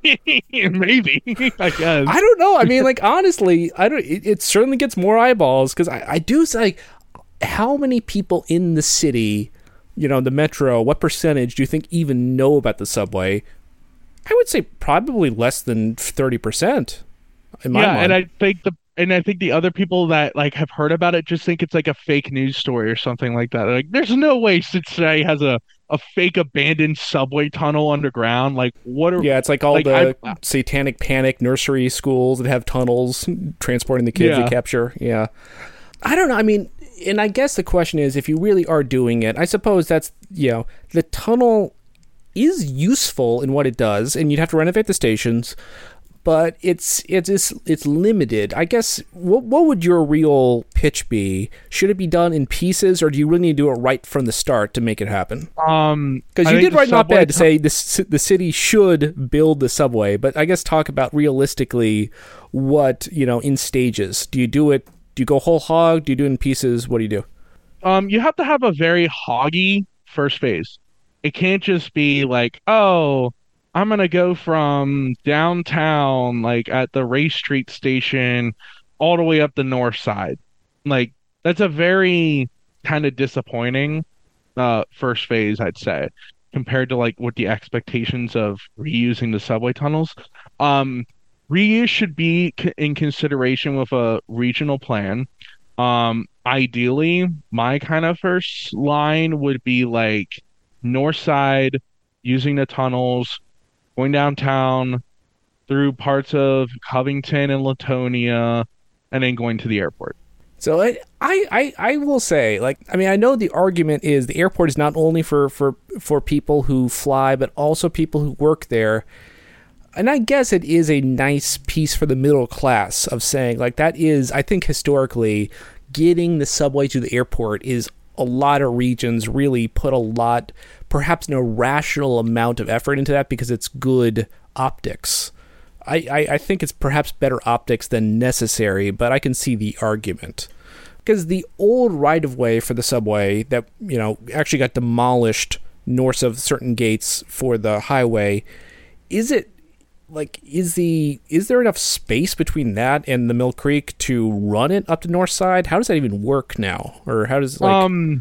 [SPEAKER 2] Maybe, I guess.
[SPEAKER 1] I don't know. I mean, like honestly, I don't. It, it certainly gets more eyeballs because I, I do say, how many people in the city, you know, the metro, what percentage do you think even know about the subway? I would say probably less than thirty percent. In my
[SPEAKER 2] yeah,
[SPEAKER 1] mind.
[SPEAKER 2] and I think the and I think the other people that like have heard about it just think it's like a fake news story or something like that. Like, there's no way Cincinnati has a a fake abandoned subway tunnel underground. Like, what are
[SPEAKER 1] Yeah, it's like all
[SPEAKER 2] like,
[SPEAKER 1] the
[SPEAKER 2] I-
[SPEAKER 1] satanic panic nursery schools that have tunnels transporting the kids
[SPEAKER 2] Yeah.
[SPEAKER 1] they capture. Yeah. I don't know. I mean, and I guess the question is, if you really are doing it, I suppose that's, you know, the tunnel is useful in what it does, and you'd have to renovate the stations, but it's it's it's, it's limited. I guess, what, what would your real pitch be? Should it be done in pieces, or do you really need to do it right from the start to make it happen?
[SPEAKER 2] um
[SPEAKER 1] Because
[SPEAKER 2] I
[SPEAKER 1] you
[SPEAKER 2] think
[SPEAKER 1] did
[SPEAKER 2] the
[SPEAKER 1] write an
[SPEAKER 2] subway
[SPEAKER 1] op-ed to
[SPEAKER 2] tu-
[SPEAKER 1] say this, the city should build the subway, but I guess talk about realistically what, you know, in stages. Do you do it, do you go whole hog? Do you do it in pieces? What do you do?
[SPEAKER 2] um you have to have a very hoggy first phase. It can't just be like, oh, I'm gonna go from downtown, like at the Race Street station, all the way up the north side. Like, that's a very kind of disappointing uh first phase, I'd say, compared to like what the expectations of reusing the subway tunnels. Um, reuse should be c- in consideration with a regional plan. Um, ideally, my kind of first line would be like north side, using the tunnels, going downtown through parts of Covington and Latonia, and then going to the airport.
[SPEAKER 1] So I, I, I I will say, like, I mean, I know the argument is the airport is not only for, for, for people who fly, but also people who work there. And I guess it is a nice piece for the middle class of saying, like, that is, I think historically, getting the subway to the airport is a lot of regions really put a lot, perhaps an irrational amount of effort into that because it's good optics. I, I, I think it's perhaps better optics than necessary, but I can see the argument. Because the old right-of-way for the subway that, you know, actually got demolished north of certain gates for the highway, is it, like, is the, is there enough space between that and the Mill Creek to run it up to north side? How does that even work now? Or how does, like,
[SPEAKER 2] um,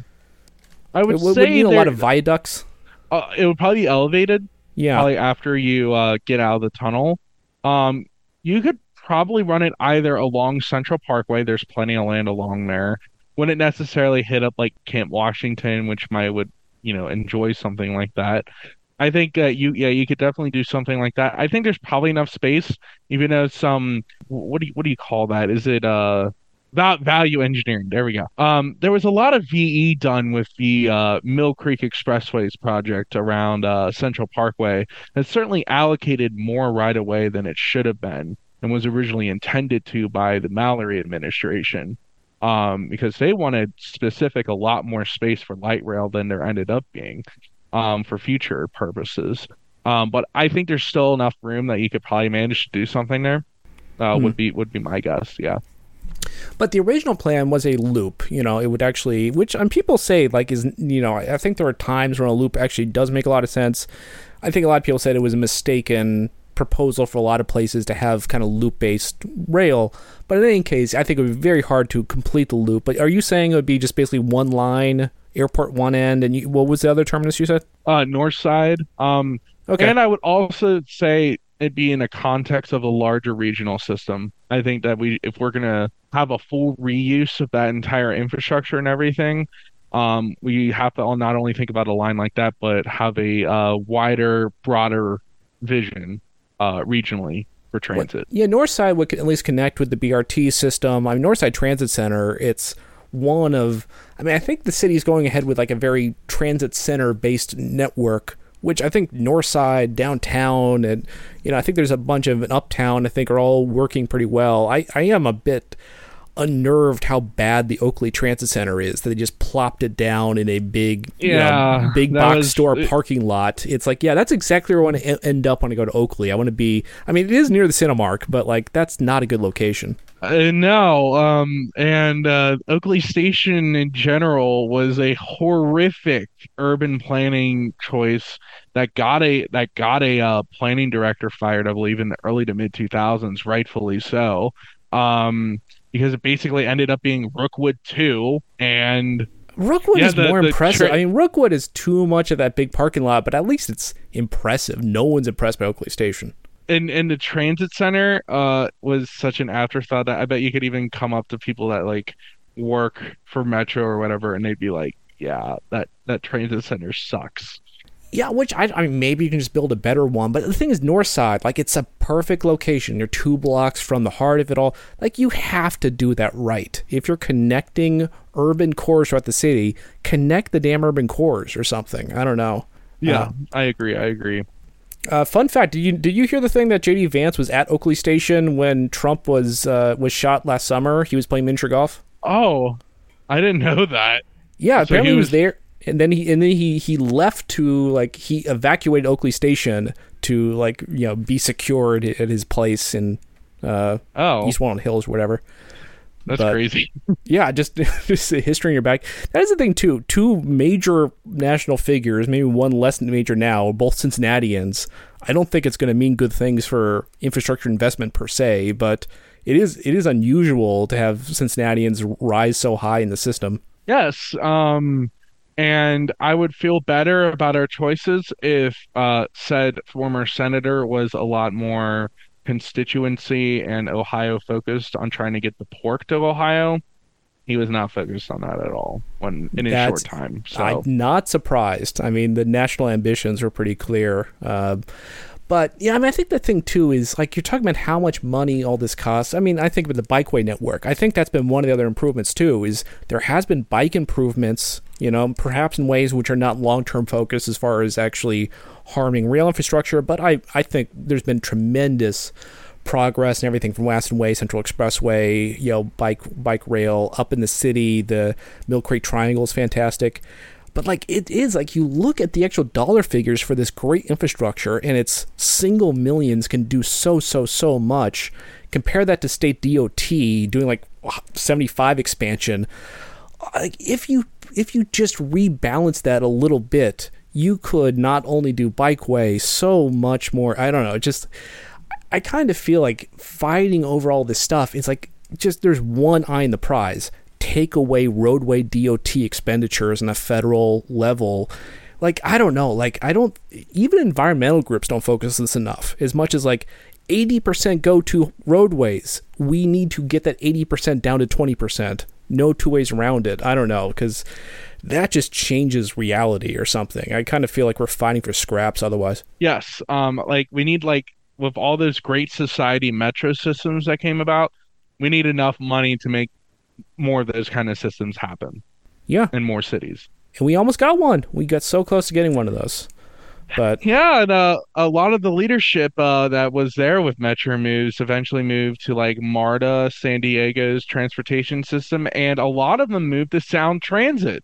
[SPEAKER 2] I would
[SPEAKER 1] it would
[SPEAKER 2] say
[SPEAKER 1] need a lot
[SPEAKER 2] there-
[SPEAKER 1] of viaducts?
[SPEAKER 2] uh, it would probably be elevated.
[SPEAKER 1] Yeah.
[SPEAKER 2] Probably after you uh, get out of the tunnel. Um, you could probably run it either along Central Parkway. There's plenty of land along there. Wouldn't necessarily hit up like Camp Washington, which might would, you know, enjoy something like that. I think uh, you, yeah, you could definitely do something like that. I think there's probably enough space, even though some, what do you, what do you call that? Is it uh, val- value engineering? There we go. Um, there was a lot of V E done with the uh, Mill Creek Expressways project around uh, Central Parkway. That certainly allocated more right away than it should have been and was originally intended to by the Mallory administration. Um, because they wanted specific a lot more space for light rail than there ended up being, um, for future purposes. Um, but I think there's still enough room that you could probably manage to do something there. Uh,
[SPEAKER 1] Hmm.
[SPEAKER 2] would be would be my guess. Yeah.
[SPEAKER 1] But the original plan was a loop. You know, it would actually, which um, people say like is, you know, I think there are times when a loop actually does make a lot of sense. I think a lot of people said it was a mistaken proposal for a lot of places to have kind of loop-based rail. But in any case, I think it would be very hard to complete the loop. But are you saying it would be just basically one line, airport one end, and you, what was the other terminus you said?
[SPEAKER 2] Uh, north side. Um,
[SPEAKER 1] Okay.
[SPEAKER 2] And I would also say it'd be in the context of a larger regional system. I think that we, if we're gonna have a full reuse of that entire infrastructure and everything, um, we have to all not only think about a line like that, but have a uh, wider, broader vision uh, regionally for transit.
[SPEAKER 1] Yeah, Northside would at least connect with the B R T system. I mean, Northside Transit Center, it's one of, I mean, I think the city is going ahead with like a very transit center based network, which I think Northside, downtown, and, you know, I think there's a bunch of an uptown, I think are all working pretty well. I, I am a bit unnerved how bad the Oakley Transit Center is, that they just plopped it down in a big,
[SPEAKER 2] Yeah,
[SPEAKER 1] you know, big
[SPEAKER 2] that
[SPEAKER 1] box
[SPEAKER 2] was-
[SPEAKER 1] store parking lot. It's like, yeah, that's exactly where I want to e- end up when I go to Oakley. I want to be, I mean, it is near the Cinemark, but like, that's not a good location.
[SPEAKER 2] Uh, no, um, and uh, Oakley Station in general was a horrific urban planning choice that got a that got a uh, planning director fired, I believe, in the early to mid two thousands, rightfully so, um, because it basically ended up being Rookwood two, and
[SPEAKER 1] Rookwood
[SPEAKER 2] Yeah,
[SPEAKER 1] is
[SPEAKER 2] the-
[SPEAKER 1] more
[SPEAKER 2] the
[SPEAKER 1] impressive.
[SPEAKER 2] tra-
[SPEAKER 1] I mean, Rookwood is too much of that big parking lot, but at least it's impressive. No one's impressed by Oakley Station.
[SPEAKER 2] and and the transit center uh was such an afterthought that I bet you could even come up to people that like work for Metro or whatever, and they'd be like, "Yeah, that that transit center sucks."
[SPEAKER 1] Yeah, which I, I mean, maybe you can just build a better one. But the thing is, Northside, like, it's a perfect location. You're two blocks from the heart of it all. Like, you have to do that right. If you're connecting urban cores throughout the city, connect the damn urban cores or something. I don't know.
[SPEAKER 2] Yeah,
[SPEAKER 1] Uh,
[SPEAKER 2] I agree. I agree.
[SPEAKER 1] Uh, fun fact: Did you did you hear the thing that J D Vance was at Oakley Station when Trump was uh, was shot last summer? He was playing miniature golf.
[SPEAKER 2] Oh, I didn't know that.
[SPEAKER 1] Yeah,
[SPEAKER 2] So
[SPEAKER 1] apparently
[SPEAKER 2] he
[SPEAKER 1] he was
[SPEAKER 2] was-
[SPEAKER 1] there, and then he and then he he left to like he evacuated Oakley Station to like you know be secured at his place in uh,
[SPEAKER 2] Oh,
[SPEAKER 1] East Walnut Hills or whatever.
[SPEAKER 2] that's
[SPEAKER 1] but-
[SPEAKER 2] crazy.
[SPEAKER 1] Yeah, just just the history in your back. That is the thing too. Two major national figures, maybe one less major now, both Cincinnatians. I don't think it's going to mean good things for infrastructure investment per se, but it is it is unusual to have Cincinnatians rise so high in the system.
[SPEAKER 2] Yes. Um, and I would feel better about our choices if uh said former senator was a lot more constituency and Ohio focused on trying to get the pork to Ohio. He was not focused on that at all when in a
[SPEAKER 1] That's-
[SPEAKER 2] short time. So
[SPEAKER 1] I'm not surprised. I mean, the national ambitions are pretty clear. Uh, but yeah, I mean, I think the thing too is like you're talking about how much money all this costs. I mean, I think about the bikeway network. I think that's been one of the other improvements too. Is there has been bike improvements, you know, perhaps in ways which are not long-term focused as far as actually harming rail infrastructure. But I, I think there's been tremendous progress and everything from Waston Way, Central Expressway, you know, bike bike rail up in the city. The Mill Creek Triangle is fantastic. But like it is like you look at the actual dollar figures for this great infrastructure and it's single millions can do so so so much. Compare that to state D O T doing like seventy-five expansion. Like if you if you just rebalance that a little bit, you could not only do bikeway so much more. I don't know, just I kind of feel like fighting over all this stuff, it's like just there's one eye in the prize. Take away roadway D O T expenditures on a federal level. Like, I don't know. Like, I don't, even environmental groups don't focus this enough. As much as like eighty percent go to roadways, we need to get that eighty percent down to twenty percent. No two ways around it. I don't know, because that just changes reality or something. I kind of feel like we're fighting for scraps otherwise.
[SPEAKER 2] yes, um, like we need like with all those great society metro systems that came about, we need enough money to make more of those kind of systems happen
[SPEAKER 1] Yeah.
[SPEAKER 2] in more cities.
[SPEAKER 1] And we almost got one. We got so close to getting one of those. But
[SPEAKER 2] Yeah, and uh, a lot of the leadership uh, that was there with Metro Moves eventually moved to like MARTA, San Diego's transportation system, and a lot of them moved to Sound Transit.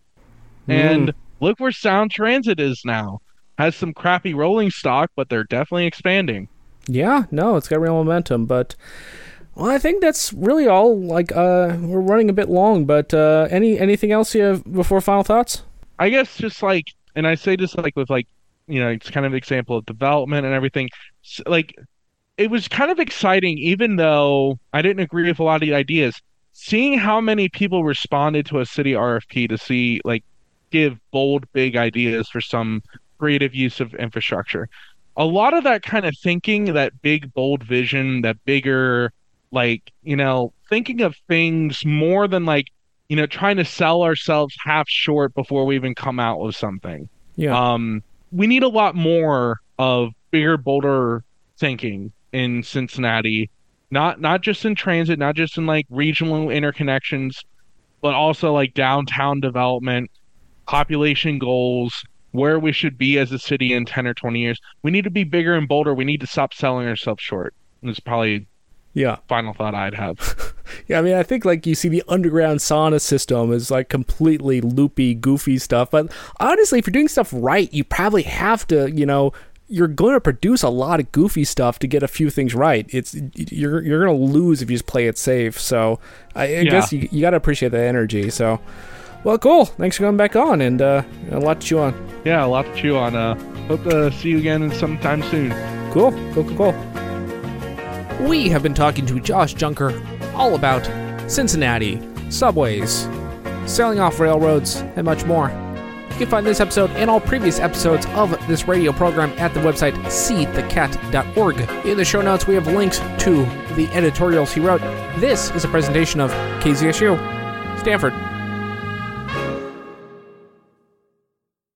[SPEAKER 2] And look where Sound Transit is now. Has some crappy rolling stock, but they're definitely expanding.
[SPEAKER 1] yeah, no, it's got real momentum. But Well, I think that's really all. Like, uh, we're running a bit long, but uh, any anything else you have before final thoughts?
[SPEAKER 2] I guess just like, and I say this like with like, you know, it's kind of an example of development and everything. Like, it was kind of exciting, even though I didn't agree with a lot of the ideas. Seeing how many people responded to a city R F P to see like give bold, big ideas for some creative use of infrastructure. A lot of that kind of thinking, that big, bold vision, that bigger, like, you know, thinking of things more than like, you know, trying to sell ourselves half short before we even come out with something.
[SPEAKER 1] Yeah.
[SPEAKER 2] Um, we need a lot more of bigger, bolder thinking in Cincinnati, not not just in transit, not just in like regional interconnections, but also like downtown development, population goals, where we should be as a city in ten or twenty years. We need to be bigger and bolder. We need to stop selling ourselves short. It's probably
[SPEAKER 1] yeah.
[SPEAKER 2] final thought I'd have.
[SPEAKER 1] Yeah, I mean, I think like you see the underground sauna system is like completely loopy, goofy stuff. But honestly, if you're doing stuff right, you probably have to, you know, you're going to produce a lot of goofy stuff to get a few things right. It's you're you're going to lose if you just play it safe. So I, I
[SPEAKER 2] Yeah.
[SPEAKER 1] guess you, you got to appreciate that energy. So, well, cool. Thanks for coming back on, and uh, a lot to chew on.
[SPEAKER 2] Yeah, a lot to chew on. Uh, hope to see you again sometime soon.
[SPEAKER 1] Cool, cool, cool, cool. We have been talking to Josh Junker all about Cincinnati, subways, sailing off railroads, and much more. You can find this episode and all previous episodes of this radio program at the website see the cat dot org. In the show notes, we have links to the editorials he wrote. This is a presentation of K Z S U, Stanford.